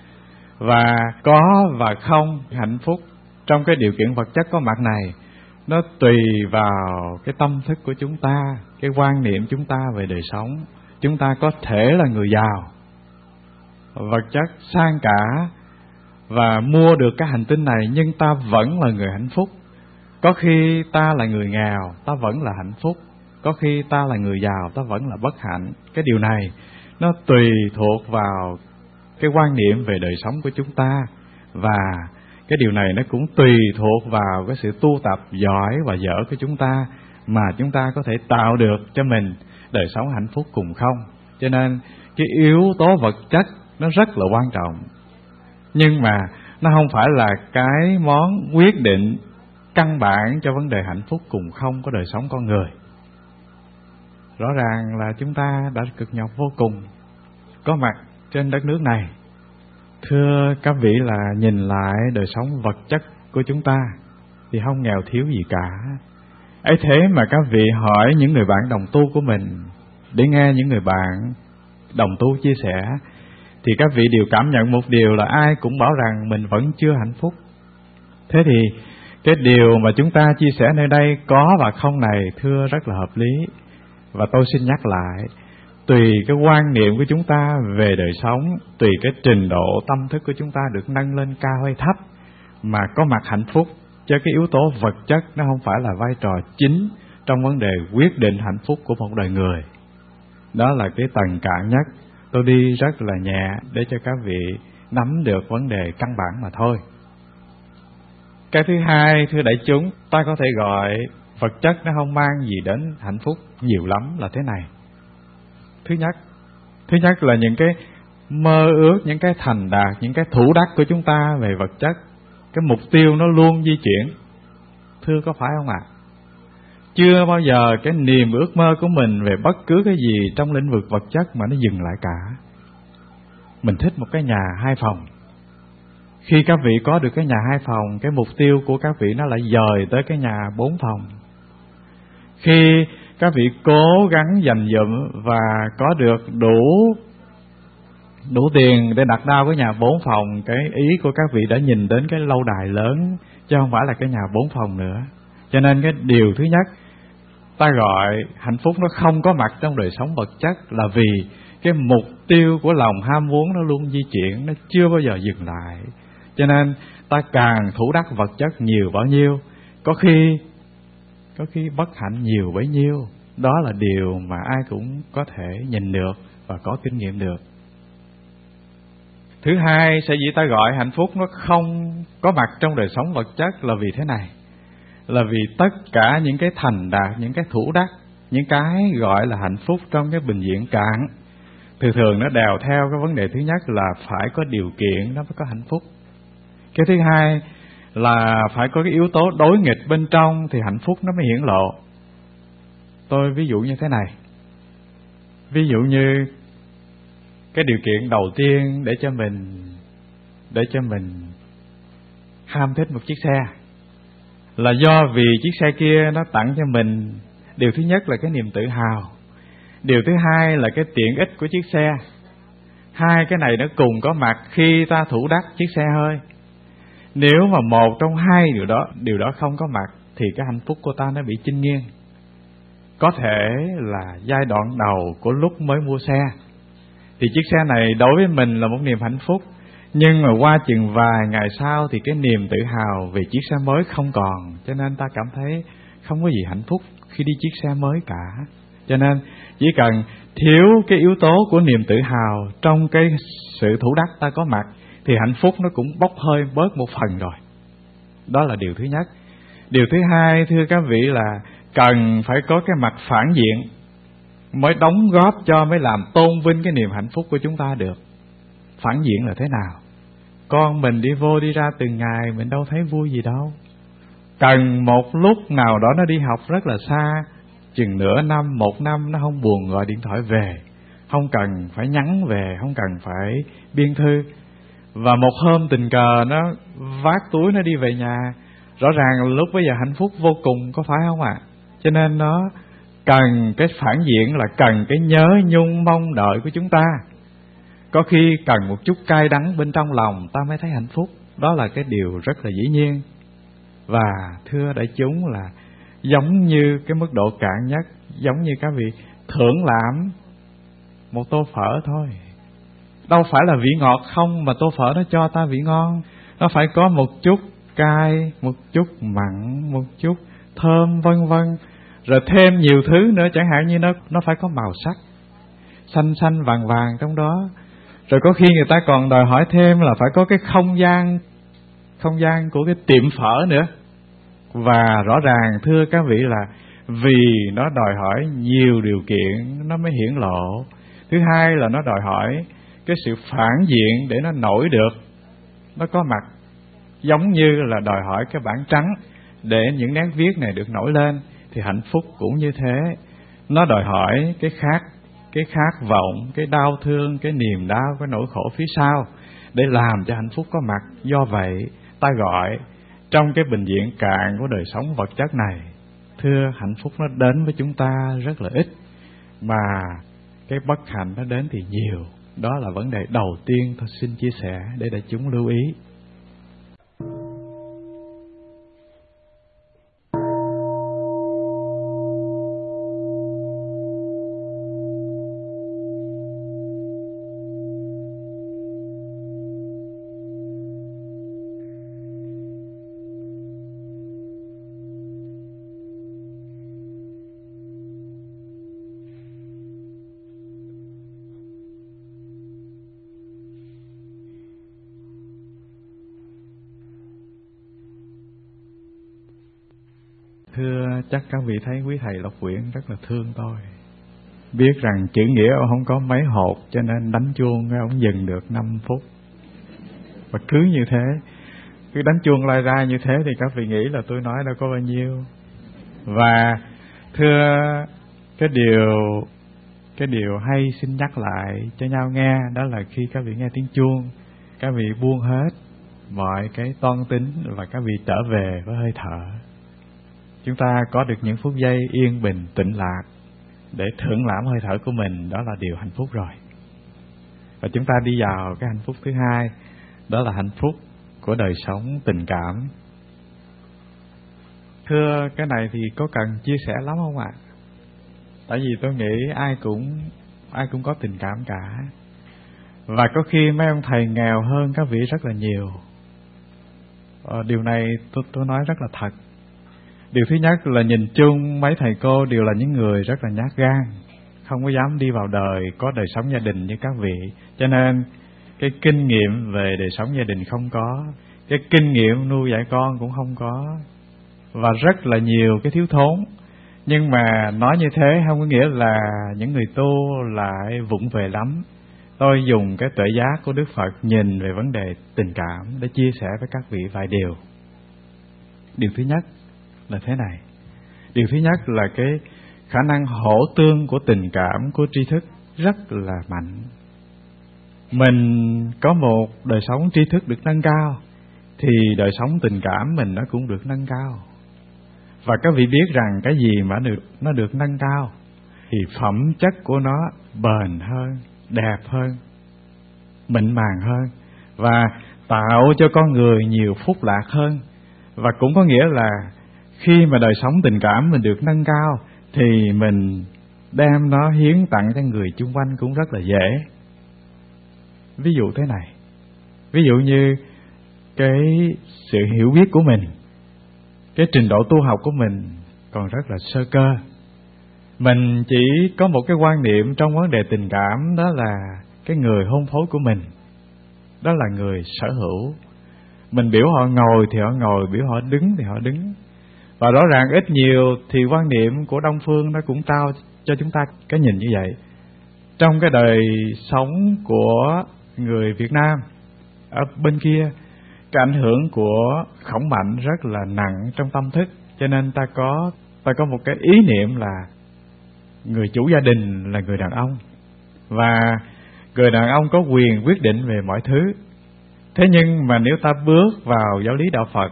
B: Và có và không hạnh phúc trong cái điều kiện vật chất có mặt này, nó tùy vào cái tâm thức của chúng ta, cái quan niệm chúng ta về đời sống. Chúng ta có thể là người giàu, vật chất sang cả và mua được cái hành tinh này, nhưng ta vẫn là người hạnh phúc. Có khi ta là người nghèo, ta vẫn là hạnh phúc. Có khi ta là người giàu, ta vẫn là bất hạnh. Cái điều này nó tùy thuộc vào cái quan niệm về đời sống của chúng ta, và cái điều này nó cũng tùy thuộc vào cái sự tu tập giỏi và dở của chúng ta, mà chúng ta có thể tạo được cho mình đời sống hạnh phúc cùng không. Cho nên cái yếu tố vật chất nó rất là quan trọng, nhưng mà nó không phải là cái món quyết định căn bản cho vấn đề hạnh phúc cùng không của đời sống con người. Rõ ràng là chúng ta đã cực nhọc vô cùng có mặt trên đất nước này. Thưa các vị, là nhìn lại đời sống vật chất của chúng ta thì không nghèo thiếu gì cả. Ấy thế mà các vị hỏi những người bạn đồng tu của mình, để nghe những người bạn đồng tu chia sẻ, thì các vị đều cảm nhận một điều là ai cũng bảo rằng mình vẫn chưa hạnh phúc. Thế thì cái điều mà chúng ta chia sẻ nơi đây có và không này thưa rất là hợp lý. Và tôi xin nhắc lại, tùy cái quan niệm của chúng ta về đời sống, tùy cái trình độ tâm thức của chúng ta được nâng lên cao hay thấp, mà có mặt hạnh phúc, chứ cái yếu tố vật chất nó không phải là vai trò chính trong vấn đề quyết định hạnh phúc của một đời người. Đó là cái tầng cạn nhất. Tôi đi rất là nhẹ để cho các vị nắm được vấn đề căn bản mà thôi. Cái thứ hai, thưa đại chúng, ta có thể gọi vật chất nó không mang gì đến hạnh phúc nhiều lắm là thế này. Thứ nhất là những cái mơ ước, những cái thành đạt, những cái thủ đắc của chúng ta về vật chất, cái mục tiêu nó luôn di chuyển. Thưa có phải không ạ? Chưa bao giờ cái niềm ước mơ của mình về bất cứ cái gì trong lĩnh vực vật chất mà nó dừng lại cả. Mình thích một cái nhà 2 phòng. Khi các vị có được cái nhà 2 phòng, cái mục tiêu của các vị nó lại dời tới cái nhà 4 phòng. Khi các vị cố gắng dành dụm và có được đủ tiền để đặt đao cái nhà 4 phòng, cái ý của các vị đã nhìn đến cái lâu đài lớn, chứ không phải là cái nhà 4 phòng nữa. Cho nên cái điều thứ nhất, ta gọi hạnh phúc nó không có mặt trong đời sống vật chất là vì cái mục tiêu của lòng ham muốn nó luôn di chuyển, nó chưa bao giờ dừng lại. Cho nên ta càng thủ đắc vật chất nhiều bao nhiêu, có khi bất hạnh nhiều bấy nhiêu. Đó là điều mà ai cũng có thể nhìn được và có kinh nghiệm được. Thứ hai, sở dĩ ta gọi hạnh phúc nó không có mặt trong đời sống vật chất là vì thế này. Là vì tất cả những cái thành đạt, những cái thủ đắc, những cái gọi là hạnh phúc trong cái bình diện cạn, thường nó đèo theo cái vấn đề thứ nhất là phải có điều kiện nó mới có hạnh phúc. Cái thứ hai là phải có cái yếu tố đối nghịch bên trong thì hạnh phúc nó mới hiển lộ. Tôi ví dụ như thế này. Ví dụ như cái điều kiện đầu tiên để cho mình để cho mình ham thích một chiếc xe, là do vì chiếc xe kia nó tặng cho mình, điều thứ nhất là cái niềm tự hào, điều thứ hai là cái tiện ích của chiếc xe. Hai cái này nó cùng có mặt khi ta thủ đắc chiếc xe hơi. Nếu mà một trong hai điều đó không có mặt thì cái hạnh phúc của ta nó bị chinh nghiêng. Có thể là giai đoạn đầu của lúc mới mua xe thì chiếc xe này đối với mình là một niềm hạnh phúc, nhưng mà qua chừng vài ngày sau thì cái niềm tự hào về chiếc xe mới không còn, cho nên ta cảm thấy không có gì hạnh phúc khi đi chiếc xe mới cả. Cho nên chỉ cần thiếu cái yếu tố của niềm tự hào trong cái sự thủ đắc ta có mặt thì hạnh phúc nó cũng bốc hơi bớt một phần rồi. Đó là điều thứ nhất. Điều thứ hai, thưa các vị, là cần phải có cái mặt phản diện mới đóng góp cho, mới làm tôn vinh cái niềm hạnh phúc của chúng ta được. Phản diện là thế nào? Con mình đi vô đi ra từng ngày, mình đâu thấy vui gì đâu. Cần một lúc nào đó nó đi học rất là xa, chừng nửa năm, một năm nó không buồn gọi điện thoại về, không cần phải nhắn về, không cần phải biên thư. Và một hôm tình cờ nó vác túi nó đi về nhà, rõ ràng lúc bây giờ hạnh phúc vô cùng, có phải không ạ? Cho nên nó cần cái phản diện là cần cái nhớ nhung mong đợi của chúng ta. Có khi cần một chút cay đắng bên trong lòng ta mới thấy hạnh phúc. Đó là cái điều rất là dĩ nhiên. Và thưa đại chúng, là giống như cái mức độ cạn nhất, giống như các vị thưởng lãm một tô phở thôi. Đâu phải là vị ngọt không mà tô phở nó cho ta vị ngon. Nó phải có một chút cay, một chút mặn, một chút thơm, vân vân. Rồi thêm nhiều thứ nữa, chẳng hạn như nó phải có màu sắc xanh xanh vàng vàng trong đó. Rồi có khi người ta còn đòi hỏi thêm là phải có cái không gian của cái tiệm phở nữa. Và rõ ràng thưa các vị là vì nó đòi hỏi nhiều điều kiện nó mới hiển lộ. Thứ hai là nó đòi hỏi cái sự phản diện để nó nổi được, nó có mặt. Giống như là đòi hỏi cái bảng trắng để những nét viết này được nổi lên, thì hạnh phúc cũng như thế. Nó đòi hỏi cái khát vọng, cái đau thương, cái niềm đau, cái nỗi khổ phía sau để làm cho hạnh phúc có mặt. Do vậy ta gọi trong cái bình diện cạn của đời sống vật chất này, thưa, hạnh phúc nó đến với chúng ta rất là ít, mà cái bất hạnh nó đến thì nhiều. Đó là vấn đề đầu tiên tôi xin chia sẻ để đại chúng lưu ý. Thưa, chắc các vị thấy quý thầy Lộc Quyển rất là thương tôi. Biết rằng chữ nghĩa ông không có mấy hột, cho nên đánh chuông ông dừng được 5 phút. Và cứ như thế, cứ đánh chuông lai ra như thế thì các vị nghĩ là tôi nói đâu có bao nhiêu. Và thưa, cái điều hay xin nhắc lại cho nhau nghe, đó là khi các vị nghe tiếng chuông, các vị buông hết mọi cái toan tính và các vị trở về với hơi thở. Chúng ta có được những phút giây yên bình, tĩnh lạc để thưởng lãm hơi thở của mình, đó là điều hạnh phúc rồi. Và chúng ta đi vào cái hạnh phúc thứ hai, đó là hạnh phúc của đời sống tình cảm. Thưa, cái này thì có cần chia sẻ lắm không ạ? Tại vì tôi nghĩ ai cũng có tình cảm cả. Và có khi mấy ông thầy nghèo hơn các vị rất là nhiều. Điều này tôi nói rất là thật. Điều thứ nhất là nhìn chung mấy thầy cô đều là những người rất là nhát gan, không có dám đi vào đời, có đời sống gia đình như các vị. Cho nên cái kinh nghiệm về đời sống gia đình không có, cái kinh nghiệm nuôi dạy con cũng không có, và rất là nhiều cái thiếu thốn. Nhưng mà nói như thế không có nghĩa là những người tu lại vụng về lắm. Tôi dùng cái tuệ giác của Đức Phật nhìn về vấn đề tình cảm để chia sẻ với các vị vài điều. Điều thứ nhất là thế này. Điều thứ nhất là cái khả năng hỗ tương của tình cảm, của tri thức rất là mạnh. mình có một đời sống tri thức được nâng cao, thì đời sống tình cảm mình nó cũng được nâng cao. Và các vị biết rằng cái gì mà nó được nâng cao thì phẩm chất của nó bền hơn, đẹp hơn, mịn màng hơn, và tạo cho con người nhiều phúc lạc hơn. Và cũng có nghĩa là khi mà đời sống tình cảm mình được nâng cao thì mình đem nó hiến tặng cho người chung quanh cũng rất là dễ. Ví dụ thế này, ví dụ như cái sự hiểu biết của mình, cái trình độ tu học của mình còn rất là sơ cơ. Mình chỉ có một cái quan niệm trong vấn đề tình cảm, đó là cái người hôn phối của mình, đó là người sở hữu. Mình biểu họ ngồi thì họ ngồi, biểu họ đứng thì họ đứng. Và rõ ràng ít nhiều thì quan niệm của Đông Phương nó cũng trao cho chúng ta cái nhìn như vậy. Trong cái đời sống của người Việt Nam ở bên kia, cái ảnh hưởng của Khổng Mạnh rất là nặng trong tâm thức, cho nên ta có một cái ý niệm là người chủ gia đình là người đàn ông, và người đàn ông có quyền quyết định về mọi thứ. Thế nhưng mà nếu ta bước vào giáo lý đạo Phật,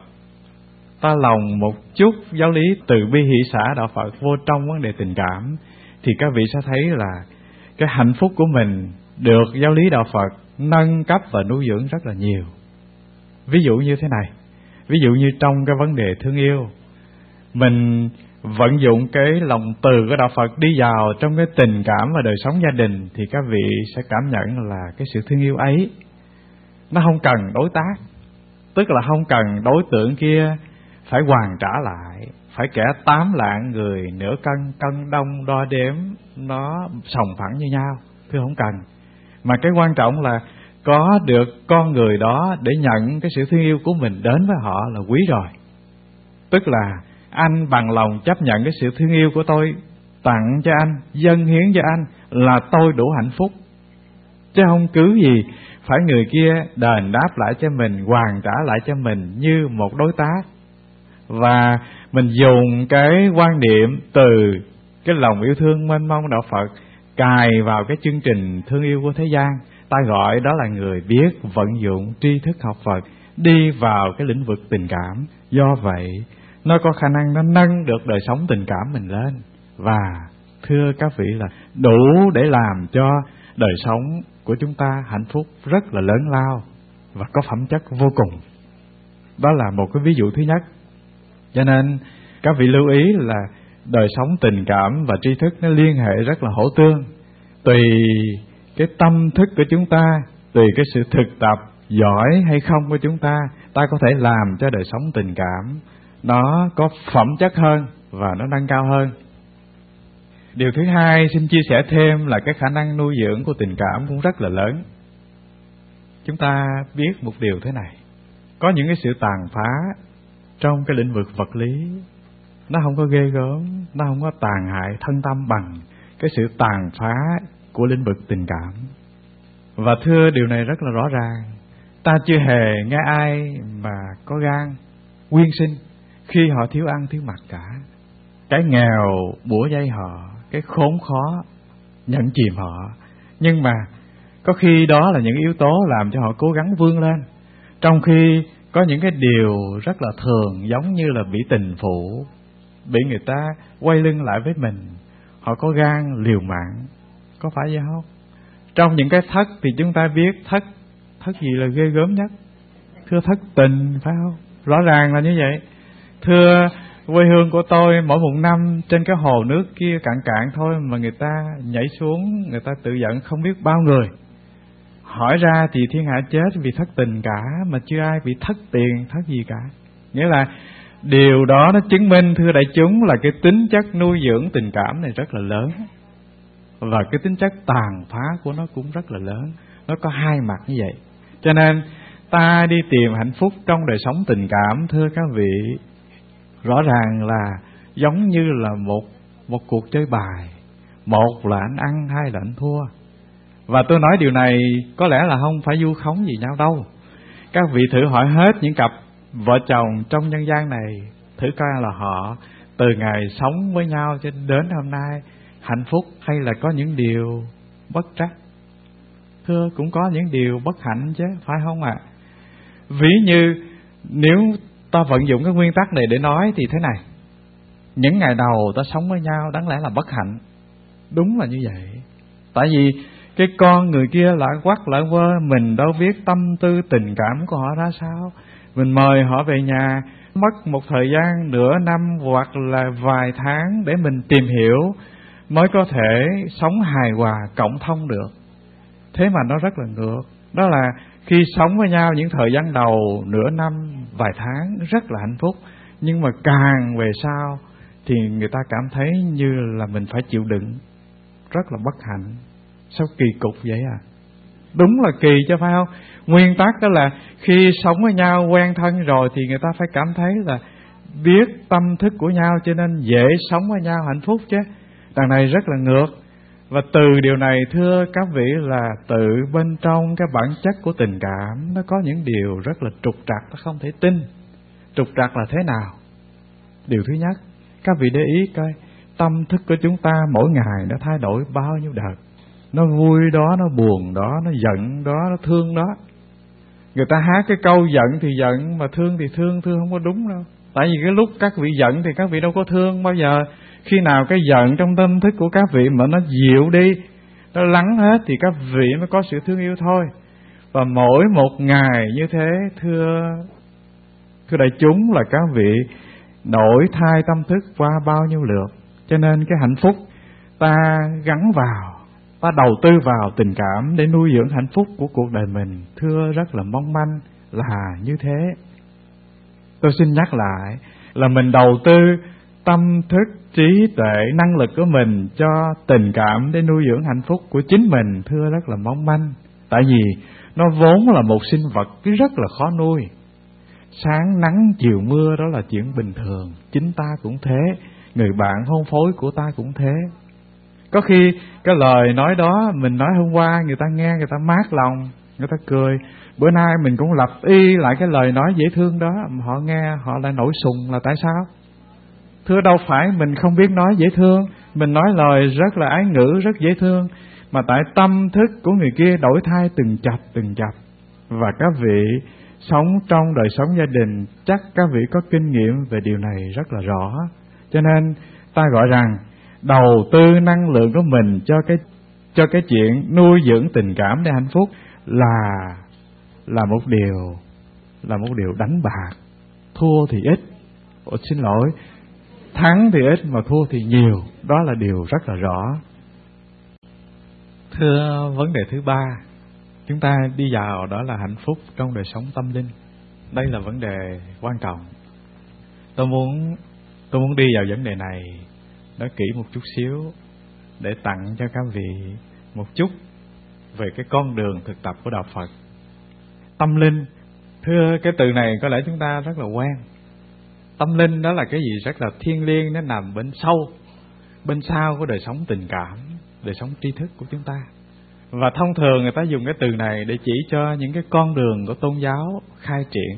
B: ta lòng một chút giáo lý từ bi hỷ xả đạo Phật vô trong vấn đề tình cảm, thì các vị sẽ thấy là cái hạnh phúc của mình được giáo lý đạo Phật nâng cấp và nuôi dưỡng rất là nhiều. Ví dụ như thế này, ví dụ như trong cái vấn đề thương yêu, mình vận dụng cái lòng từ của đạo Phật đi vào trong cái tình cảm và đời sống gia đình, thì các vị sẽ cảm nhận là cái sự thương yêu ấy nó không cần đối tác, tức là không cần đối tượng kia phải hoàn trả lại, phải kẻ 8 lạng người nửa cân, cân đông đo đếm nó sòng phẳng như nhau, thưa không cần. Mà cái quan trọng là có được con người đó để nhận cái sự thương yêu của mình đến với họ là quý rồi. Tức là anh bằng lòng chấp nhận cái sự thương yêu của tôi, tặng cho anh, dâng hiến cho anh, là tôi đủ hạnh phúc. Chứ không cứ gì phải người kia đền đáp lại cho mình, hoàn trả lại cho mình như một đối tác. Và mình dùng cái quan niệm từ cái lòng yêu thương mênh mông đạo Phật cài vào cái chương trình thương yêu của thế gian. Ta gọi đó là người biết vận dụng tri thức học Phật đi vào cái lĩnh vực tình cảm. Do vậy nó có khả năng nó nâng được đời sống tình cảm mình lên. Và thưa các vị là đủ để làm cho đời sống của chúng ta hạnh phúc rất là lớn lao và có phẩm chất vô cùng. Đó là một cái ví dụ thứ nhất. Cho nên các vị lưu ý là đời sống tình cảm và tri thức nó liên hệ rất là hỗ tương. Tùy cái tâm thức của chúng ta, tùy cái sự thực tập giỏi hay không của chúng ta, ta có thể làm cho đời sống tình cảm nó có phẩm chất hơn và nó nâng cao hơn. Điều thứ hai xin chia sẻ thêm là cái khả năng nuôi dưỡng của tình cảm cũng rất là lớn. Chúng ta biết một điều thế này, có những cái sự tàn phá trong cái lĩnh vực vật lý, nó không có ghê gớm, nó không có tàn hại thân tâm bằng cái sự tàn phá của lĩnh vực tình cảm. Và thưa điều này rất là rõ ràng, ta chưa hề nghe ai mà có gan quyên sinh khi họ thiếu ăn thiếu mặc cả. Cái nghèo bủa dây họ, cái khốn khó nhận chìm họ, nhưng mà có khi đó là những yếu tố làm cho họ cố gắng vươn lên. Trong khi có những cái điều rất là thường, giống như là bị tình phụ, bị người ta quay lưng lại với mình, họ có gan liều mạng, có phải vậy không? Trong những cái thất thì chúng ta biết thất gì là ghê gớm nhất? Thưa thất tình, phải không? Rõ ràng là như vậy. Thưa quê hương của tôi, mỗi một năm trên cái hồ nước kia cạn cạn thôi mà người ta nhảy xuống, người ta tự giận không biết bao người. Hỏi ra thì thiên hạ chết vì thất tình cả, mà chưa ai bị thất tiền, thất gì cả. Nghĩa là điều đó nó chứng minh, thưa đại chúng, là cái tính chất nuôi dưỡng tình cảm này rất là lớn. Và cái tính chất tàn phá của nó cũng rất là lớn. Nó có hai mặt như vậy. Cho nên ta đi tìm hạnh phúc trong đời sống tình cảm, thưa các vị, rõ ràng là giống như là một cuộc chơi bài. Một là anh ăn, hai là anh thua. Và tôi nói điều này có lẽ là không phải vu khống gì nhau đâu. Các vị thử hỏi hết những cặp vợ chồng trong nhân gian này, thử coi là họ từ ngày sống với nhau cho đến hôm nay hạnh phúc hay là có những điều bất trắc. thưa, cũng có những điều bất hạnh chứ, phải không ạ? Ví như nếu ta vận dụng cái nguyên tắc này để nói thì thế này: những ngày đầu ta sống với nhau đáng lẽ là bất hạnh. Đúng là như vậy. Tại vì cái con người kia lạ quắc lạ quơ, mình đâu biết tâm tư tình cảm của họ ra sao. Mình mời họ về nhà, mất một thời gian nửa năm hoặc là vài tháng để mình tìm hiểu, mới có thể sống hài hòa cộng thông được. Thế mà nó rất là ngược. Đó là khi sống với nhau những thời gian đầu, nửa năm, vài tháng rất là hạnh phúc, nhưng mà càng về sau thì người ta cảm thấy như là mình phải chịu đựng, rất là bất hạnh. Sao kỳ cục vậy à? Đúng là kỳ chứ, phải không? Nguyên tắc đó là khi sống với nhau quen thân rồi thì người ta phải cảm thấy là biết tâm thức của nhau, cho nên dễ sống với nhau hạnh phúc chứ. Đằng này rất là ngược. Và từ điều này thưa các vị là tự bên trong cái bản chất của tình cảm nó có những điều rất là trục trặc, ta không thể tin. Trục trặc là thế nào? Điều thứ nhất, các vị để ý coi, tâm thức của chúng ta mỗi ngày nó thay đổi bao nhiêu đợt. Nó vui đó, nó buồn đó, nó giận đó, nó thương đó. Người ta hát cái câu giận thì giận, mà thương thì thương, thương không có đúng đâu. Tại vì cái lúc các vị giận thì các vị đâu có thương bao giờ. Khi nào cái giận trong tâm thức của các vị mà nó dịu đi, nó lắng hết thì các vị mới có sự thương yêu thôi. Và mỗi một ngày như thế, thưa đại chúng, là các vị đổi thay tâm thức qua bao nhiêu lượt. Cho nên cái hạnh phúc ta gắn vào, ta đầu tư vào tình cảm để nuôi dưỡng hạnh phúc của cuộc đời mình, thưa rất là mong manh là như thế. Tôi xin nhắc lại là mình đầu tư tâm thức, trí tuệ, năng lực của mình cho tình cảm để nuôi dưỡng hạnh phúc của chính mình, thưa rất là mong manh. Tại vì nó vốn là một sinh vật rất là khó nuôi. Sáng nắng chiều mưa đó là chuyện bình thường, chính ta cũng thế, người bạn hôn phối của ta cũng thế. Có khi cái lời nói đó mình nói hôm qua, người ta nghe, người ta mát lòng, người ta cười. Bữa nay mình cũng lặp y lại cái lời nói dễ thương đó, họ nghe họ lại nổi sùng, là tại sao? Thưa, đâu phải mình không biết nói dễ thương, mình nói lời rất là ái ngữ, rất dễ thương, mà tại tâm thức của người kia đổi thay từng chập. Và các vị sống trong đời sống gia đình, chắc các vị có kinh nghiệm về điều này rất là rõ. Cho nên ta gọi rằng đầu tư năng lượng của mình cho cái chuyện nuôi dưỡng tình cảm để hạnh phúc là một điều đánh bạc. Thua thì ít, xin lỗi, thắng thì ít mà thua thì nhiều, đó là điều rất là rõ. Thưa, vấn đề thứ ba chúng ta đi vào đó là hạnh phúc trong đời sống tâm linh. Đây là vấn đề quan trọng. Tôi muốn đi vào vấn đề này nói kỹ một chút xíu để tặng cho các vị một chút về cái con đường thực tập của đạo Phật. Tâm linh, thưa, cái từ này có lẽ chúng ta rất là quen. Tâm linh đó là cái gì rất là thiêng liêng, nó nằm bên sau của đời sống tình cảm, đời sống tri thức của chúng ta. Và thông thường người ta dùng cái từ này để chỉ cho những cái con đường của tôn giáo khai triển.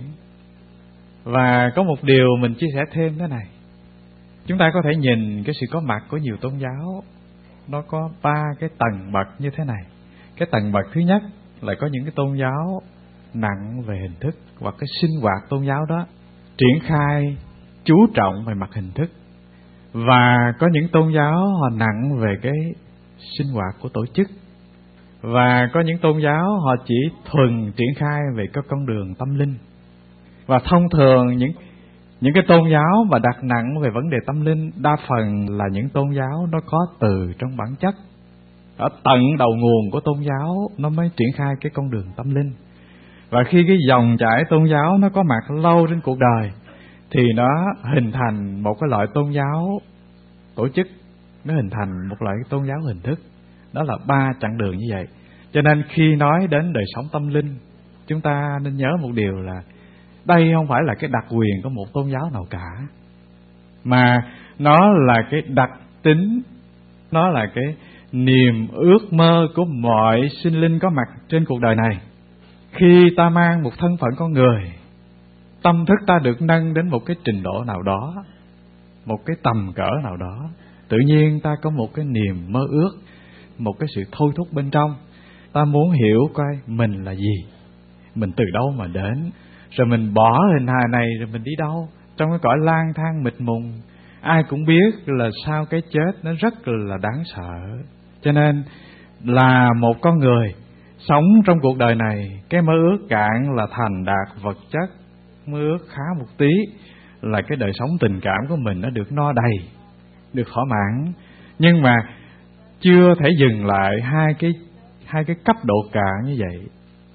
B: Và có một điều mình chia sẻ thêm thế này. Chúng ta có thể nhìn cái sự có mặt của nhiều tôn giáo, nó có 3 cái tầng bậc như thế này. Cái tầng bậc thứ nhất là có những cái tôn giáo nặng về hình thức, hoặc cái sinh hoạt tôn giáo đó triển khai chú trọng về mặt hình thức. Và có những tôn giáo họ nặng về cái sinh hoạt của tổ chức. Và có những tôn giáo họ chỉ thuần triển khai về cái con đường tâm linh. Và thông thường những cái tôn giáo mà đặt nặng về vấn đề tâm linh, đa phần là những tôn giáo nó có từ trong bản chất. Ở tận đầu nguồn của tôn giáo nó mới triển khai cái con đường tâm linh. Và khi cái dòng chảy tôn giáo nó có mặt lâu trên cuộc đời thì nó hình thành một cái loại tôn giáo tổ chức, nó hình thành một loại tôn giáo hình thức. Đó là 3 chặng đường như vậy. Cho nên khi nói đến đời sống tâm linh, chúng ta nên nhớ một điều là đây không phải là cái đặc quyền của một tôn giáo nào cả, mà nó là cái đặc tính, nó là cái niềm ước mơ của mọi sinh linh có mặt trên cuộc đời này. Khi ta mang một thân phận con người, tâm thức ta được nâng đến một cái trình độ nào đó, một cái tầm cỡ nào đó, tự nhiên ta có một cái niềm mơ ước, một cái sự thôi thúc bên trong. ta muốn hiểu coi mình là gì, mình từ đâu mà đến, rồi mình bỏ hình hài này rồi mình đi đâu, trong cái cõi lang thang mịt mùng. Ai cũng biết là sau cái chết nó rất là đáng sợ. Cho nên là một con người sống trong cuộc đời này, cái mơ ước cạn là thành đạt vật chất, mơ ước khá một tí là cái đời sống tình cảm của mình nó được no đầy, được thỏa mãn. Nhưng mà chưa thể dừng lại hai cái cấp độ cạn như vậy.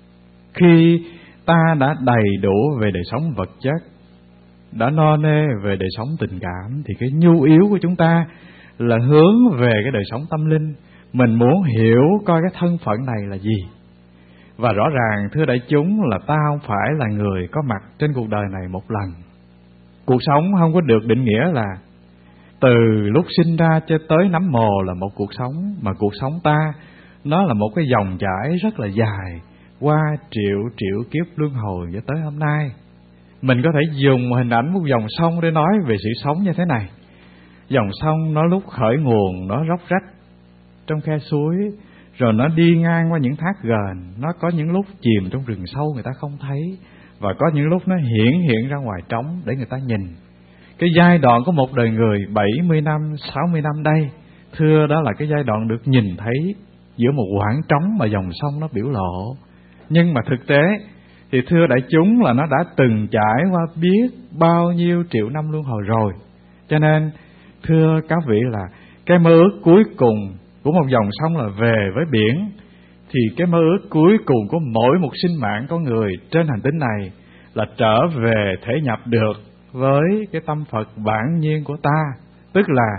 B: Khi ta đã đầy đủ về đời sống vật chất, đã no nê về đời sống tình cảm, thì cái nhu yếu của chúng ta là hướng về cái đời sống tâm linh. Mình muốn hiểu coi cái thân phận này là gì. Và rõ ràng thưa đại chúng là ta không phải là người có mặt trên cuộc đời này một lần. Cuộc sống không có được định nghĩa là từ lúc sinh ra cho tới nắm mồ là một cuộc sống, mà cuộc sống ta nó là một cái dòng chảy rất là dài, qua triệu kiếp luân hồi cho tới hôm nay. Mình có thể dùng hình ảnh một dòng sông để nói về sự sống như thế này. Dòng sông nó lúc khởi nguồn nó róc rách trong khe suối, rồi nó đi ngang qua những thác gền. Nó có những lúc chìm trong rừng sâu người ta không thấy, và có những lúc nó hiện ra ngoài trống để người ta nhìn. Cái giai đoạn của một đời người 70 năm, 60 năm đây, thưa đó là cái giai đoạn được nhìn thấy giữa một khoảng trống mà dòng sông nó biểu lộ. Nhưng mà thực tế thì thưa đại chúng là nó đã từng trải qua biết bao nhiêu triệu năm luân hồi rồi. Cho nên thưa các vị là cái mơ ước cuối cùng của một dòng sông là về với biển, thì cái mơ ước cuối cùng của mỗi một sinh mạng con người trên hành tinh này là trở về thể nhập được với cái tâm Phật bản nhiên của ta. Tức là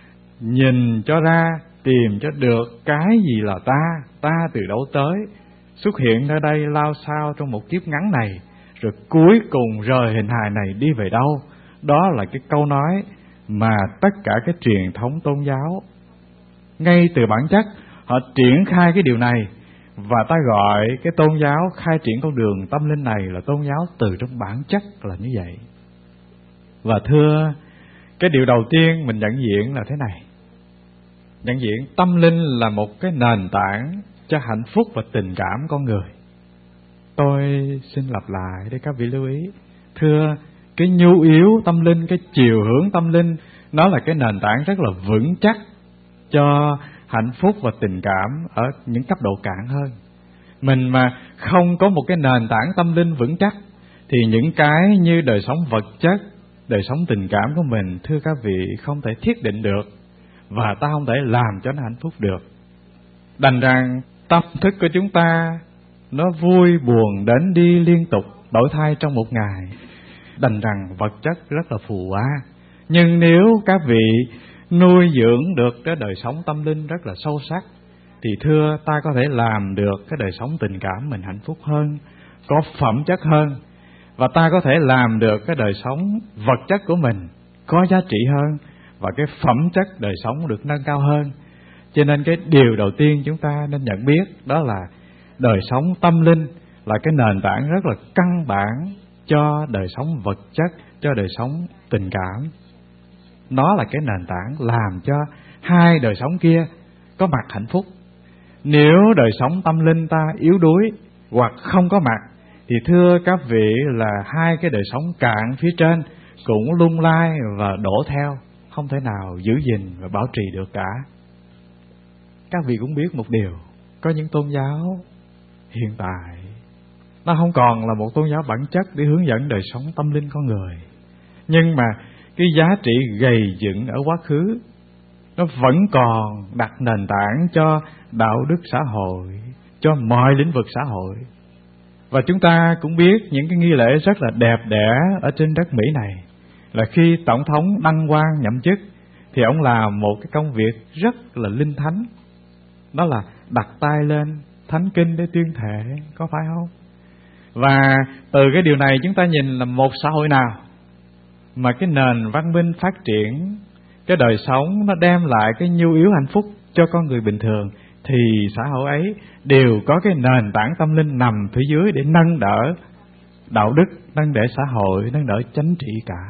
B: nhìn cho ra, tìm cho được cái gì là ta từ đâu tới, xuất hiện nơi đây lao sao trong một kiếp ngắn này, rồi cuối cùng rời hình hài này đi về đâu. Đó là cái câu nói mà tất cả cái truyền thống tôn giáo ngay từ bản chất họ triển khai cái điều này, và ta gọi cái tôn giáo khai triển con đường tâm linh này là tôn giáo từ trong bản chất là như vậy. Và thưa, cái điều đầu tiên mình nhận diện là thế này. Nhận diện tâm linh là một cái nền tảng cho hạnh phúc và tình cảm con người. Tôi xin lặp lại để các vị lưu ý. Thưa, cái nhu yếu tâm linh, cái chiều hướng tâm linh, nó là cái nền tảng rất là vững chắc cho hạnh phúc và tình cảm ở những cấp độ cạn hơn. Mình mà không có một cái nền tảng tâm linh vững chắc thì những cái như đời sống vật chất, đời sống tình cảm của mình, thưa các vị, không thể thiết định được, và ta không thể làm cho nó hạnh phúc được. Đành rằng tâm thức của chúng ta nó vui buồn đến đi liên tục, đổi thay trong một ngày. Đành rằng vật chất rất là phù hoa, nhưng nếu các vị nuôi dưỡng được cái đời sống tâm linh rất là sâu sắc, thì thưa ta có thể làm được cái đời sống tình cảm mình hạnh phúc hơn, có phẩm chất hơn, và ta có thể làm được cái đời sống vật chất của mình có giá trị hơn, và cái phẩm chất đời sống được nâng cao hơn. Cho nên cái điều đầu tiên chúng ta nên nhận biết đó là đời sống tâm linh là cái nền tảng rất là căn bản cho đời sống vật chất, cho đời sống tình cảm. Nó là cái nền tảng làm cho hai đời sống kia có mặt hạnh phúc. Nếu đời sống tâm linh ta yếu đuối hoặc không có mặt, thì thưa các vị là hai cái đời sống cạn phía trên cũng lung lay và đổ theo, không thể nào giữ gìn và bảo trì được cả. Các vị cũng biết một điều, có những tôn giáo hiện tại nó không còn là một tôn giáo bản chất để hướng dẫn đời sống tâm linh con người, nhưng mà cái giá trị gầy dựng ở quá khứ nó vẫn còn đặt nền tảng cho đạo đức xã hội, cho mọi lĩnh vực xã hội. Và chúng ta cũng biết những cái nghi lễ rất là đẹp đẽ ở trên đất Mỹ này, là khi Tổng thống đăng quang nhậm chức thì ông làm một cái công việc rất là linh thánh, đó là đặt tay lên thánh kinh để tuyên thệ, có phải không? Và từ cái điều này chúng ta nhìn là một xã hội nào mà cái nền văn minh phát triển, cái đời sống nó đem lại cái nhu yếu hạnh phúc cho con người bình thường, thì xã hội ấy đều có cái nền tảng tâm linh nằm phía dưới để nâng đỡ đạo đức, nâng đỡ xã hội, nâng đỡ chánh trị cả.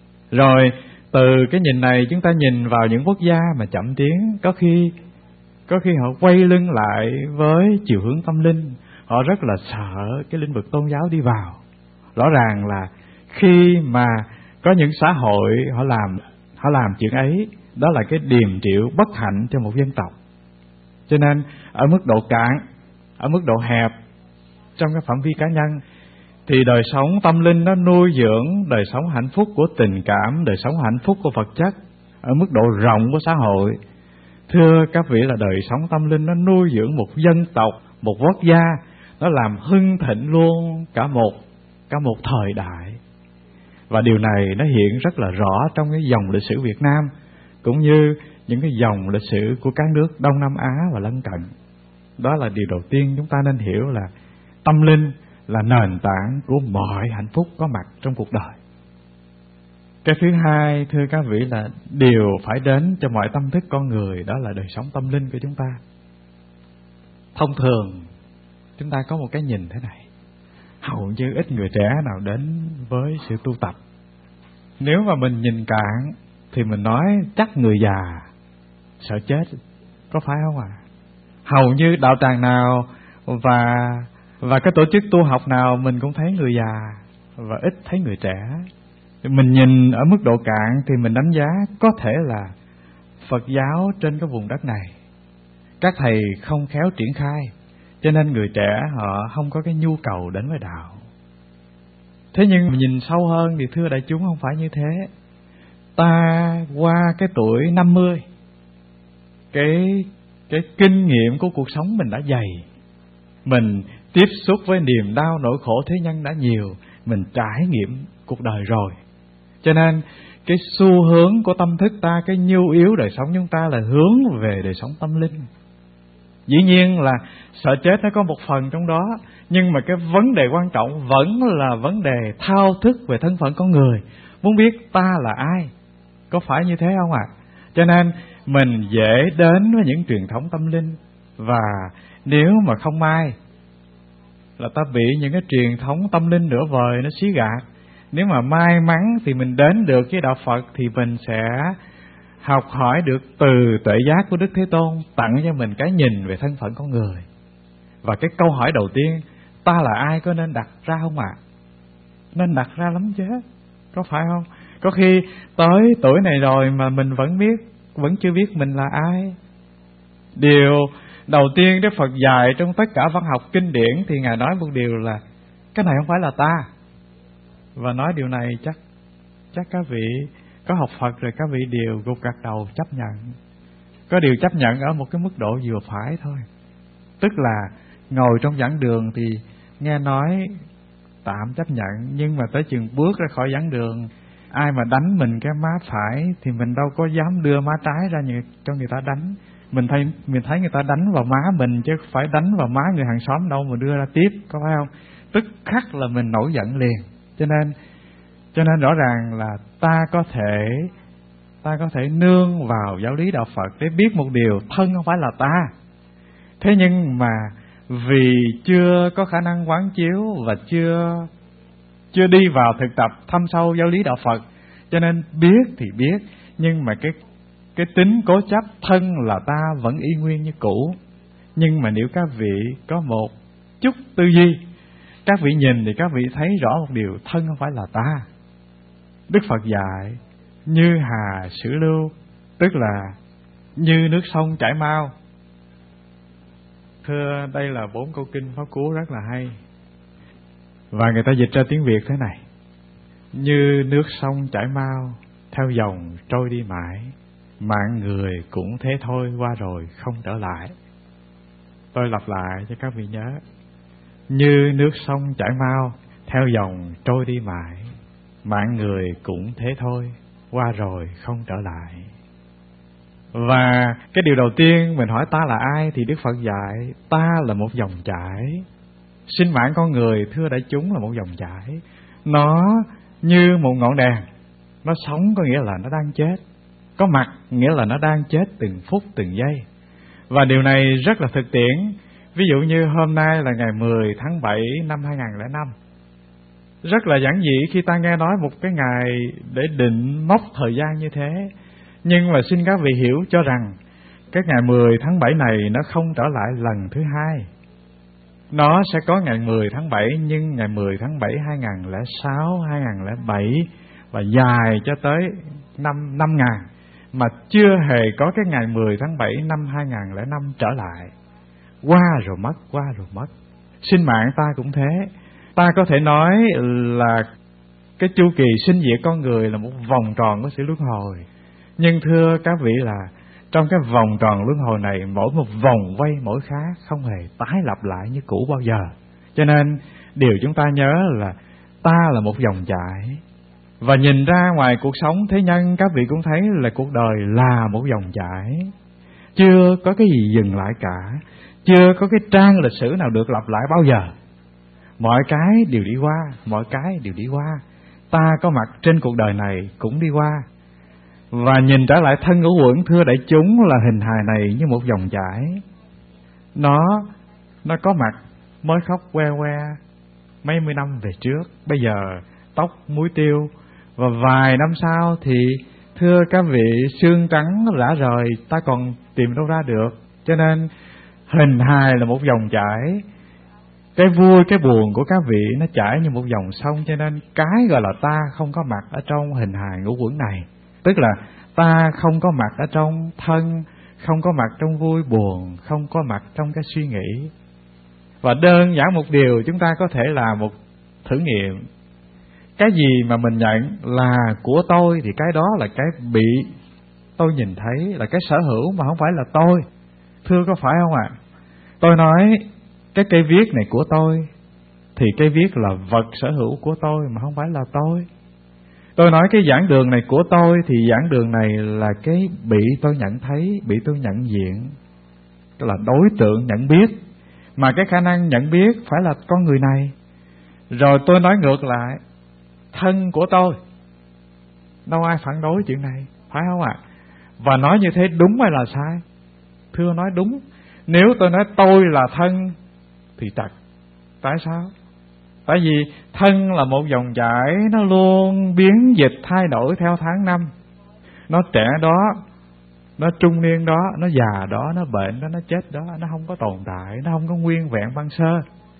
B: Rồi từ cái nhìn này chúng ta nhìn vào những quốc gia mà chậm tiến, có có khi họ quay lưng lại với chiều hướng tâm linh. Họ rất là sợ cái lĩnh vực tôn giáo đi vào. Rõ ràng là khi mà có những xã hội họ làm chuyện ấy, đó là cái điềm triệu bất hạnh cho một dân tộc. Cho nên ở mức độ cạn, ở mức độ hẹp, trong cái phạm vi cá nhân, thì đời sống tâm linh nó nuôi dưỡng đời sống hạnh phúc của tình cảm, đời sống hạnh phúc của vật chất. Ở mức độ rộng của xã hội, thưa các vị, là đời sống tâm linh nó nuôi dưỡng một dân tộc, một quốc gia, nó làm hưng thịnh luôn cả một thời đại. Và điều này nó hiện rất là rõ trong cái dòng lịch sử Việt Nam, cũng như những cái dòng lịch sử của các nước Đông Nam Á và lân cận. Đó là điều đầu tiên chúng ta nên hiểu, là tâm linh là nền tảng của mọi hạnh phúc có mặt trong cuộc đời. Cái thứ hai, thưa các vị, là điều phải đến cho mọi tâm thức con người, đó là đời sống tâm linh của chúng ta. Thông thường chúng ta có một cái nhìn thế này: hầu như ít người trẻ nào đến với sự tu tập. Nếu mà mình nhìn cạn thì mình nói chắc người già sợ chết, có phải không ạ? Hầu như đạo tràng nào và cái tổ chức tu học nào mình cũng thấy người già và ít thấy người trẻ. Mình nhìn ở mức độ cạn thì mình đánh giá có thể là Phật giáo trên cái vùng đất này, các thầy không khéo triển khai, cho nên người trẻ họ không có cái nhu cầu đến với đạo. Thế nhưng nhìn sâu hơn thì thưa đại chúng, không phải như thế. Ta qua cái tuổi 50, cái kinh nghiệm của cuộc sống mình đã dày, mình tiếp xúc với niềm đau nỗi khổ thế nhân đã nhiều, mình trải nghiệm cuộc đời rồi. Cho nên cái xu hướng của tâm thức ta, cái nhu yếu đời sống chúng ta là hướng về đời sống tâm linh. Dĩ nhiên là sợ chết nó có một phần trong đó, nhưng mà cái vấn đề quan trọng vẫn là vấn đề thao thức về thân phận con người, muốn biết ta là ai, có phải như thế không ạ? Cho nên mình dễ đến với những truyền thống tâm linh, và nếu mà không may là ta bị những cái truyền thống tâm linh nửa vời nó xí gạt, nếu mà may mắn thì mình đến được với đạo Phật thì mình sẽ học hỏi được từ tuệ giác của Đức Thế Tôn, tặng cho mình cái nhìn về thân phận con người. Và cái câu hỏi đầu tiên, ta là ai, có nên đặt ra không ạ? Nên đặt ra lắm chứ, có phải không? Có khi tới tuổi này rồi mà mình vẫn chưa biết mình là ai. Điều đầu tiên Đức Phật dạy trong tất cả văn học kinh điển thì Ngài nói một điều là cái này không phải là ta. Và nói điều này chắc các vị có học Phật rồi, các vị đều gục gật đầu chấp nhận. Có điều chấp nhận ở một cái mức độ vừa phải thôi. Tức là ngồi trong giảng đường thì nghe nói tạm chấp nhận, nhưng mà tới chừng bước ra khỏi giảng đường, ai mà đánh mình cái má phải thì mình đâu có dám đưa má trái ra cho người ta đánh. Mình thấy người ta đánh vào má mình chứ phải đánh vào má người hàng xóm đâu mà đưa ra tiếp, có phải không? Tức khắc là mình nổi giận liền. Cho nên rõ ràng là ta có thể nương vào giáo lý đạo Phật để biết một điều, thân không phải là ta. Thế nhưng mà vì chưa có khả năng quán chiếu và chưa đi vào thực tập thâm sâu giáo lý đạo Phật, cho nên biết thì biết, nhưng mà cái tính cố chấp thân là ta vẫn y nguyên như cũ. Nhưng mà nếu các vị có một chút tư duy, các vị nhìn thì các vị thấy rõ một điều, thân không phải là ta. Đức Phật dạy như hà sử lưu, tức là như nước sông chảy mau. Thưa, đây là 4 câu kinh Pháp Cú rất là hay, và người ta dịch ra tiếng Việt thế này: như nước sông chảy mau, theo dòng trôi đi mãi, mạng người cũng thế thôi, qua rồi không trở lại. Tôi lặp lại cho các vị nhớ: như nước sông chảy mau, theo dòng trôi đi mãi, mạng người cũng thế thôi, qua rồi không trở lại. Và cái điều đầu tiên mình hỏi ta là ai thì Đức Phật dạy ta là một dòng chảy. Sinh mạng con người, thưa đại chúng, là một dòng chảy. Nó như một ngọn đèn, nó sống có nghĩa là nó đang chết, có mặt nghĩa là nó đang chết từng phút từng giây. Và điều này rất là thực tiễn. Ví dụ như hôm nay là ngày 10 tháng 7 năm 2005. Rất là giản dị khi ta nghe nói một cái ngày để định mốc thời gian như thế. Nhưng mà xin các vị hiểu cho rằng cái ngày 10 tháng 7 này nó không trở lại lần thứ hai. Nó sẽ có ngày 10 tháng 7, nhưng ngày 10 tháng 7 2006, 2007 và dài cho tới năm 5000 mà chưa hề có cái ngày 10 tháng 7 năm 2005 trở lại. Qua rồi mất. Sinh mạng ta cũng thế. Ta có thể nói là cái chu kỳ sinh diệt con người là một vòng tròn của sự luân hồi. Nhưng thưa các vị là trong cái vòng tròn luân hồi này, mỗi một vòng quay mỗi khác, không hề tái lặp lại như cũ bao giờ. Cho nên điều chúng ta nhớ là ta là một dòng chảy. Và nhìn ra ngoài cuộc sống thế nhân, các vị cũng thấy là cuộc đời là một dòng chảy, chưa có cái gì dừng lại cả, chưa có cái trang lịch sử nào được lặp lại bao giờ. Mọi cái đều đi qua, ta có mặt trên cuộc đời này cũng đi qua. Và nhìn trở lại thân ngũ uẩn, thưa đại chúng, là hình hài này như một dòng chảy. Nó có mặt mới khóc que mấy mươi năm về trước, bây giờ tóc muối tiêu, và vài năm sau thì thưa các vị xương trắng rã rời, ta còn tìm đâu ra được. Cho nên hình hài là một dòng chảy. Cái vui cái buồn của các vị nó chảy như một dòng sông. Cho nên cái gọi là ta không có mặt ở trong hình hài ngũ uẩn này, tức là ta không có mặt ở trong thân, không có mặt trong vui buồn, không có mặt trong cái suy nghĩ. Và đơn giản một điều chúng ta có thể làm một thử nghiệm. Cái gì mà mình nhận là của tôi thì cái đó là cái bị tôi nhìn thấy, là cái sở hữu mà không phải là tôi. Thưa có phải không ạ? Tôi nói cái cây viết này của tôi thì cây viết là vật sở hữu của tôi mà không phải là tôi. Tôi nói cái giảng đường này của tôi thì giảng đường này là cái bị tôi nhận thấy, bị tôi nhận diện, tức là đối tượng nhận biết, mà cái khả năng nhận biết phải là con người này. Rồi tôi nói ngược lại, thân của tôi, đâu ai phản đối chuyện này, phải không ạ? Và nói như thế đúng hay là sai? Thưa nói đúng. Nếu tôi nói tôi là thân thì trật. Tại sao? Tại vì thân là một dòng chảy, nó luôn biến dịch thay đổi theo tháng năm. Nó trẻ đó, nó trung niên đó, nó già đó, nó bệnh đó, nó chết đó, nó không có tồn tại, nó không có nguyên vẹn băng sơ.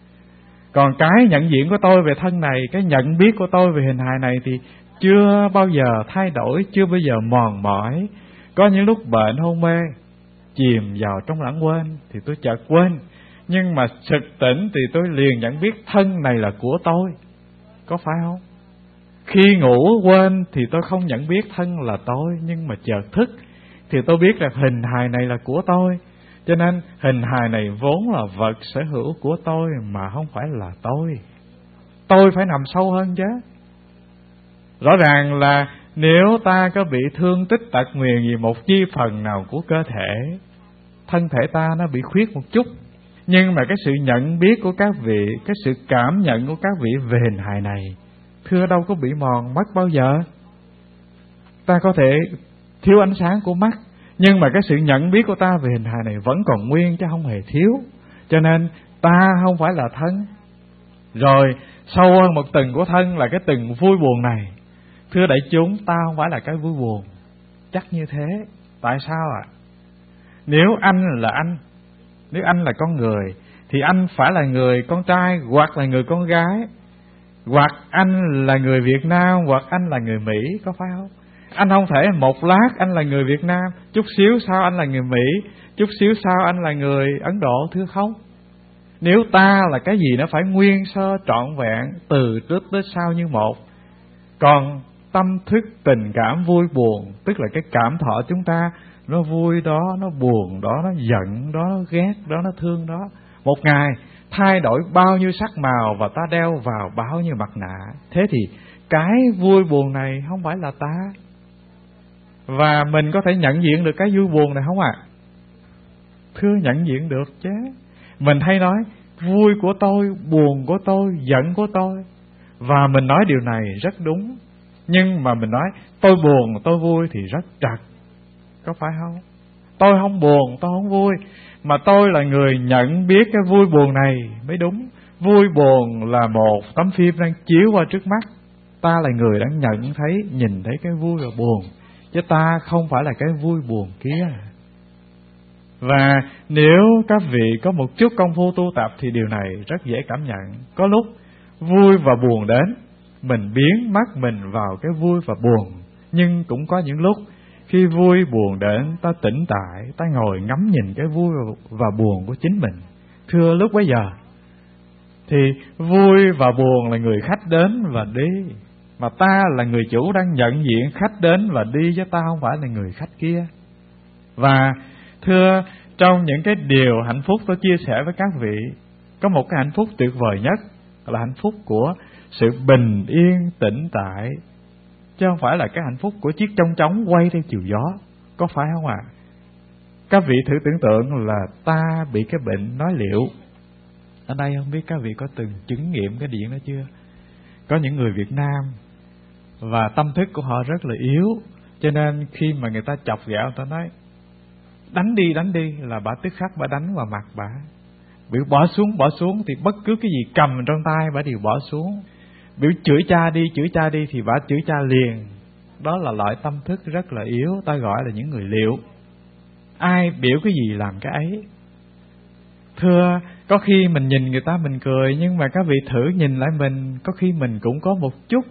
B: Còn cái nhận diện của tôi về thân này, cái nhận biết của tôi về hình hài này thì chưa bao giờ thay đổi, chưa bao giờ mòn mỏi. Có những lúc bệnh hôn mê, chìm vào trong lãng quên thì tôi chợt quên, nhưng mà sực tỉnh thì tôi liền nhận biết thân này là của tôi. Có phải không? Khi ngủ quên thì tôi không nhận biết thân là tôi, nhưng mà chợt thức thì tôi biết là hình hài này là của tôi. Cho nên hình hài này vốn là vật sở hữu của tôi mà không phải là tôi. Tôi phải nằm sâu hơn chứ. Rõ ràng là nếu ta có bị thương tích tật nguyền gì một chi phần nào của cơ thể, thân thể ta nó bị khuyết một chút, nhưng mà cái sự nhận biết của các vị, cái sự cảm nhận của các vị về hình hài này, thưa đâu có bị mòn mất bao giờ. Ta có thể thiếu ánh sáng của mắt, nhưng mà cái sự nhận biết của ta về hình hài này vẫn còn nguyên chứ không hề thiếu. Cho nên ta không phải là thân. Rồi sâu hơn một tầng của thân là cái tầng vui buồn này. Thưa đại chúng, ta không phải là cái vui buồn. Chắc như thế. Tại sao ạ? Nếu anh là anh, nếu anh là con người, thì anh phải là người con trai hoặc là người con gái, hoặc anh là người Việt Nam hoặc anh là người Mỹ, có phải không? Anh không thể một lát anh là người Việt Nam, chút xíu sau anh là người Mỹ, chút xíu sau anh là người Ấn Độ, thưa không? Nếu ta là cái gì nó phải nguyên sơ trọn vẹn, từ trước tới sau như một. Còn tâm thức tình cảm vui buồn, tức là cái cảm thọ chúng ta, nó vui đó, nó buồn đó, nó giận đó, nó ghét đó, nó thương đó. Một ngày thay đổi bao nhiêu sắc màu và ta đeo vào bao nhiêu mặt nạ. Thế thì cái vui buồn này không phải là ta. Và mình có thể nhận diện được cái vui buồn này không ạ? Thưa nhận diện được chứ. Mình hay nói vui của tôi, buồn của tôi, giận của tôi. Và mình nói điều này rất đúng. Nhưng mà mình nói tôi buồn, tôi vui thì rất trật. Có phải không? Tôi không buồn, tôi không vui, mà tôi là người nhận biết cái vui buồn này mới đúng. Vui buồn là một tấm phim đang chiếu qua trước mắt. Ta là người đang nhận thấy, nhìn thấy cái vui và buồn, chứ ta không phải là cái vui buồn kia. Và nếu các vị có một chút công phu tu tập thì điều này rất dễ cảm nhận. Có lúc vui và buồn đến, mình biến mắt mình vào cái vui và buồn. Nhưng cũng có những lúc khi vui buồn đến, ta tỉnh tại, ta ngồi ngắm nhìn cái vui và buồn của chính mình. Thưa lúc bấy giờ thì vui và buồn là người khách đến và đi, mà ta là người chủ đang nhận diện khách đến và đi, chứ ta không phải là người khách kia. Và thưa, trong những cái điều hạnh phúc tôi chia sẻ với các vị, có một cái hạnh phúc tuyệt vời nhất là hạnh phúc của sự bình yên tĩnh tại, chứ không phải là cái hạnh phúc của chiếc chong chóng quay theo chiều gió. Có phải không ạ? Các vị thử tưởng tượng là ta bị cái bệnh nói liệu. Ở đây không biết các vị có từng chứng nghiệm cái chuyện đó chưa? Có những người Việt Nam và tâm thức của họ rất là yếu, cho nên khi mà người ta chọc ghẹo, người ta nói đánh đi là bà tức khắc bà đánh vào mặt bà. Biểu bỏ xuống thì bất cứ cái gì cầm trong tay bà đều bỏ xuống. Biểu chửi cha đi thì bà chửi cha liền. Đó là loại tâm thức rất là yếu, ta gọi là những người liệu. Ai biểu cái gì làm cái ấy. Thưa, có khi mình nhìn người ta mình cười, nhưng mà các vị thử nhìn lại mình, có khi mình cũng có một chút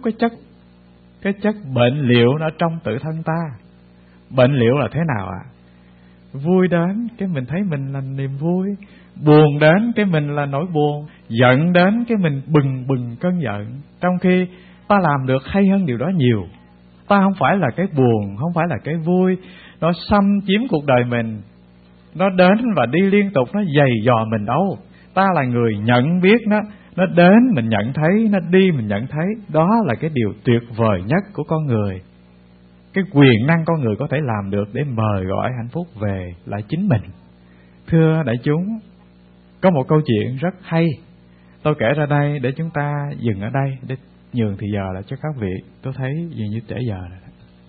B: cái chất bệnh liệu ở trong tự thân ta. Bệnh liệu là thế nào ạ? Vui đến cái mình thấy mình là niềm vui, buồn đến cái mình là nỗi buồn, giận đến cái mình bừng cơn giận. Trong khi ta làm được hay hơn điều đó nhiều. Ta không phải là cái buồn, không phải là cái vui nó xâm chiếm cuộc đời mình, nó đến và đi liên tục, nó giày dò mình đâu. Ta là người nhận biết nó đến mình nhận thấy, nó đi mình nhận thấy. Đó là cái điều tuyệt vời nhất của con người. Cái quyền năng con người có thể làm được để mời gọi hạnh phúc về lại chính mình. Thưa đại chúng, có một câu chuyện rất hay tôi kể ra đây để chúng ta dừng ở đây, để nhường thì giờ lại cho các vị. Tôi thấy dường như trễ giờ rồi.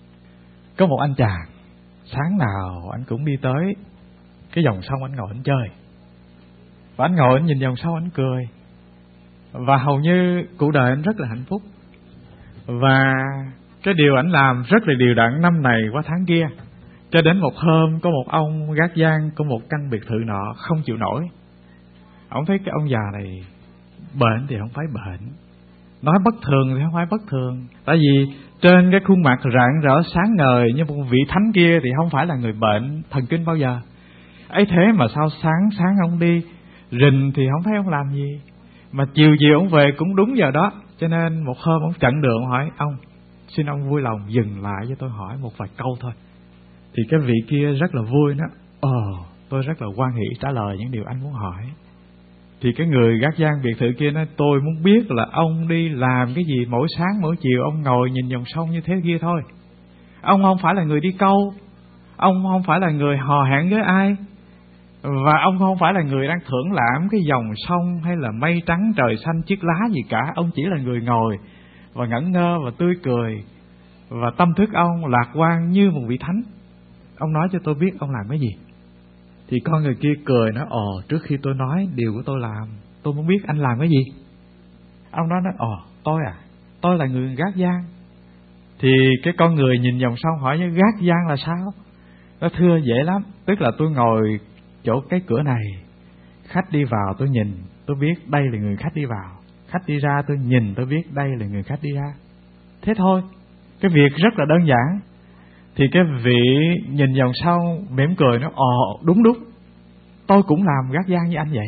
B: Có một anh chàng, sáng nào anh cũng đi tới cái dòng sông, anh ngồi anh chơi. Và anh ngồi anh nhìn dòng sông anh cười. Và hầu như cuộc đời anh rất là hạnh phúc. Và cái điều ảnh làm rất là đều đặn năm này qua tháng kia. Cho đến một hôm có một ông gác giang của một căn biệt thự nọ không chịu nổi. Ông thấy cái ông già này bệnh thì không phải bệnh, nói bất thường thì không phải bất thường. Tại vì trên cái khuôn mặt rạng rỡ sáng ngời như một vị thánh kia thì không phải là người bệnh thần kinh bao giờ. Ấy thế mà sao sáng ông đi rình thì không thấy ông làm gì, mà chiều ông về cũng đúng giờ đó. Cho nên một hôm ông chặn đường hỏi ông, xin ông vui lòng dừng lại cho tôi hỏi một vài câu thôi. Thì cái vị kia rất là vui đó. Tôi rất là hoan hỷ trả lời những điều anh muốn hỏi. Thì cái người gác giang biệt thự kia nói, tôi muốn biết là ông đi làm cái gì mỗi sáng mỗi chiều ông ngồi nhìn dòng sông như thế kia thôi. Ông không phải là người đi câu, ông không phải là người hò hẹn với ai, và ông không phải là người đang thưởng lãm cái dòng sông hay là mây trắng trời xanh chiếc lá gì cả. Ông chỉ là người ngồi và ngẩn ngơ và tươi cười, và tâm thức ông lạc quan như một vị thánh. Ông nói cho tôi biết ông làm cái gì. Thì con người kia cười nói, trước khi tôi nói điều của tôi làm, tôi muốn biết anh làm cái gì. Ông nói, tôi là người gác giang. Thì cái con người nhìn dòng sông hỏi, như gác giang là sao? Nó thưa dễ lắm, tức là tôi ngồi chỗ cái cửa này, khách đi vào tôi nhìn, tôi biết đây là người khách đi vào. Khách đi ra tôi nhìn, tôi biết đây là người khách đi ra. Thế thôi, cái việc rất là đơn giản. Thì cái vị nhìn dòng sông mỉm cười nói, đúng, tôi cũng làm gác giang như anh vậy.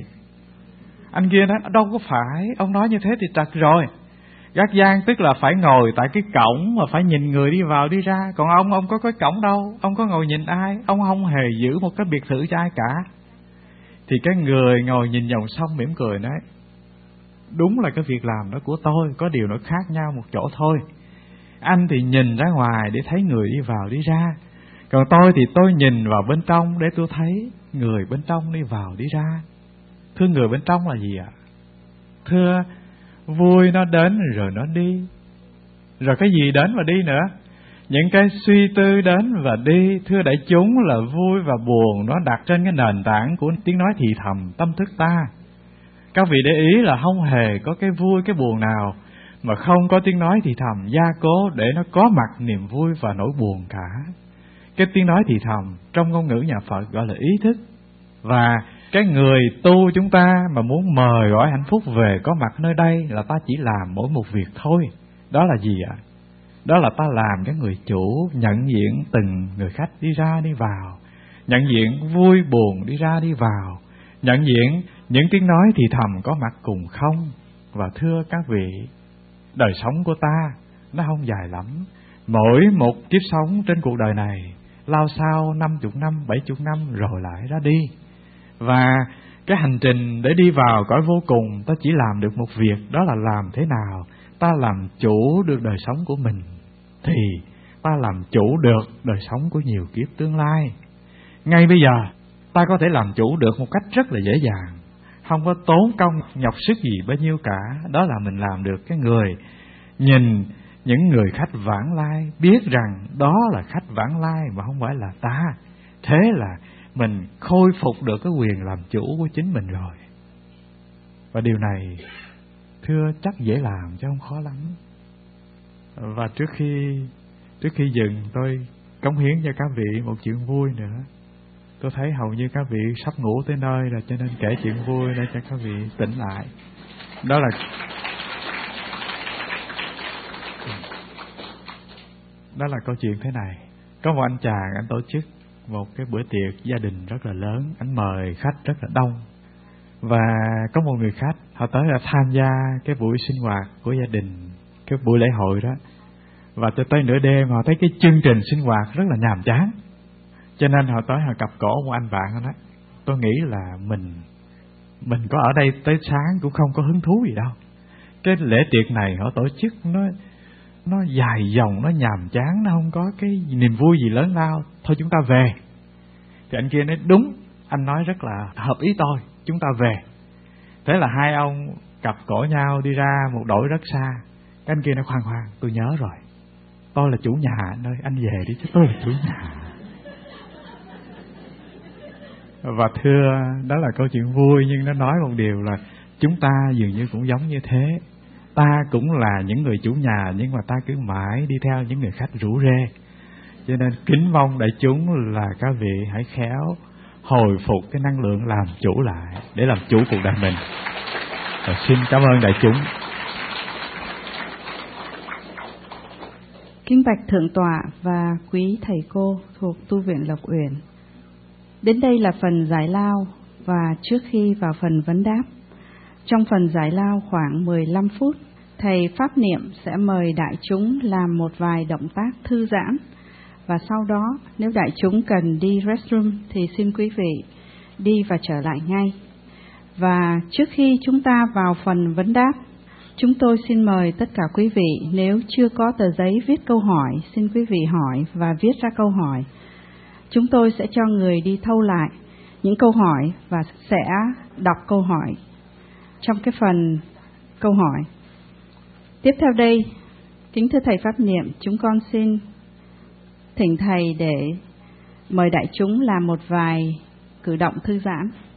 B: Anh kia nói, đâu có phải, ông nói như thế thì trật rồi. Gác giang tức là phải ngồi tại cái cổng mà phải nhìn người đi vào đi ra. Còn ông có cái cổng đâu, ông có ngồi nhìn ai, ông không hề giữ một cái biệt thự cho ai cả. Thì cái người ngồi nhìn dòng sông mỉm cười nói, đúng là cái việc làm đó của tôi, có điều nó khác nhau một chỗ thôi. Anh thì nhìn ra ngoài để thấy người đi vào đi ra, còn tôi thì tôi nhìn vào bên trong để tôi thấy người bên trong đi vào đi ra. Thưa, người bên trong là gì ạ? Thưa, vui nó đến rồi nó đi. Rồi cái gì đến và đi nữa? Những cái suy tư đến và đi. Thưa đại chúng, là vui và buồn nó đặt trên cái nền tảng của tiếng nói thì thầm tâm thức ta. Các vị để ý là không hề có cái vui cái buồn nào mà không có tiếng nói thì thầm gia cố để nó có mặt niềm vui và nỗi buồn cả. Cái tiếng nói thì thầm trong ngôn ngữ nhà Phật gọi là ý thức. Và cái người tu chúng ta mà muốn mời gọi hạnh phúc về có mặt nơi đây là ta chỉ làm mỗi một việc thôi. Đó là gì ạ? Đó là ta làm cái người chủ, nhận diện từng người khách đi ra đi vào, nhận diện vui buồn đi ra đi vào, nhận diện những tiếng nói thì thầm có mặt cùng không. Và thưa các vị, đời sống của ta nó không dài lắm. Mỗi một kiếp sống trên cuộc đời này lao sao 50 năm, 70 năm rồi lại ra đi. Và cái hành trình để đi vào cõi vô cùng, ta chỉ làm được một việc, đó là làm thế nào ta làm chủ được đời sống của mình, thì ta làm chủ được đời sống của nhiều kiếp tương lai. Ngay bây giờ ta có thể làm chủ được một cách rất là dễ dàng, không có tốn công nhọc sức gì bao nhiêu cả. Đó là mình làm được cái người nhìn những người khách vãng lai, biết rằng đó là khách vãng lai mà không phải là ta. Thế là mình khôi phục được cái quyền làm chủ của chính mình rồi. Và điều này thưa chắc dễ làm chứ không khó lắm. Và trước khi dừng, tôi cống hiến cho các vị một chuyện vui nữa. Tôi thấy hầu như các vị sắp ngủ tới nơi rồi, cho nên kể chuyện vui để cho các vị tỉnh lại. Đó là câu chuyện thế này. Có một anh chàng, anh tổ chức một cái bữa tiệc gia đình rất là lớn, anh mời khách rất là đông. Và có một người khách, họ tới là tham gia cái buổi sinh hoạt của gia đình, cái buổi lễ hội đó. Và tới nửa đêm họ thấy cái chương trình sinh hoạt rất là nhàm chán, cho nên họ tới họ cặp cổ một anh bạn. Họ nói: tôi nghĩ là mình có ở đây tới sáng cũng không có hứng thú gì đâu. Cái lễ tiệc này họ tổ chức nó dài dòng, nó nhàm chán, nó không có cái niềm vui gì lớn lao. Thôi chúng ta về. Thì anh kia nói: đúng, anh nói rất là hợp ý tôi, chúng ta về. Thế là hai ông cặp cổ nhau đi ra một đội rất xa. Cái anh kia nói: khoan, tôi nhớ rồi, tôi là chủ nhà anh ơi, anh về đi chứ tôi là chủ nhà. Và thưa, đó là câu chuyện vui, nhưng nó nói một điều là chúng ta dường như cũng giống như thế. Ta cũng là những người chủ nhà, nhưng mà ta cứ mãi đi theo những người khách rủ rê. Cho nên kính mong đại chúng là các vị hãy khéo hồi phục cái năng lượng làm chủ lại, để làm chủ cuộc đời mình. Và xin cảm ơn đại chúng.
C: Kính bạch Thượng tọa và quý thầy cô thuộc tu viện Lộc Uyển. Đến đây là phần giải lao, và trước khi vào phần vấn đáp, trong phần giải lao khoảng 15 phút, thầy Pháp Niệm sẽ mời đại chúng làm một vài động tác thư giãn, và sau đó nếu đại chúng cần đi restroom thì xin quý vị đi và trở lại ngay. Và trước khi chúng ta vào phần vấn đáp, chúng tôi xin mời tất cả quý vị, nếu chưa có tờ giấy viết câu hỏi, xin quý vị hỏi và viết ra câu hỏi. Chúng tôi sẽ cho người đi thâu lại những câu hỏi và sẽ đọc câu hỏi trong cái phần câu hỏi. Tiếp theo đây, kính thưa thầy Pháp Niệm, chúng con xin thỉnh thầy để mời đại chúng làm một vài cử động thư giãn.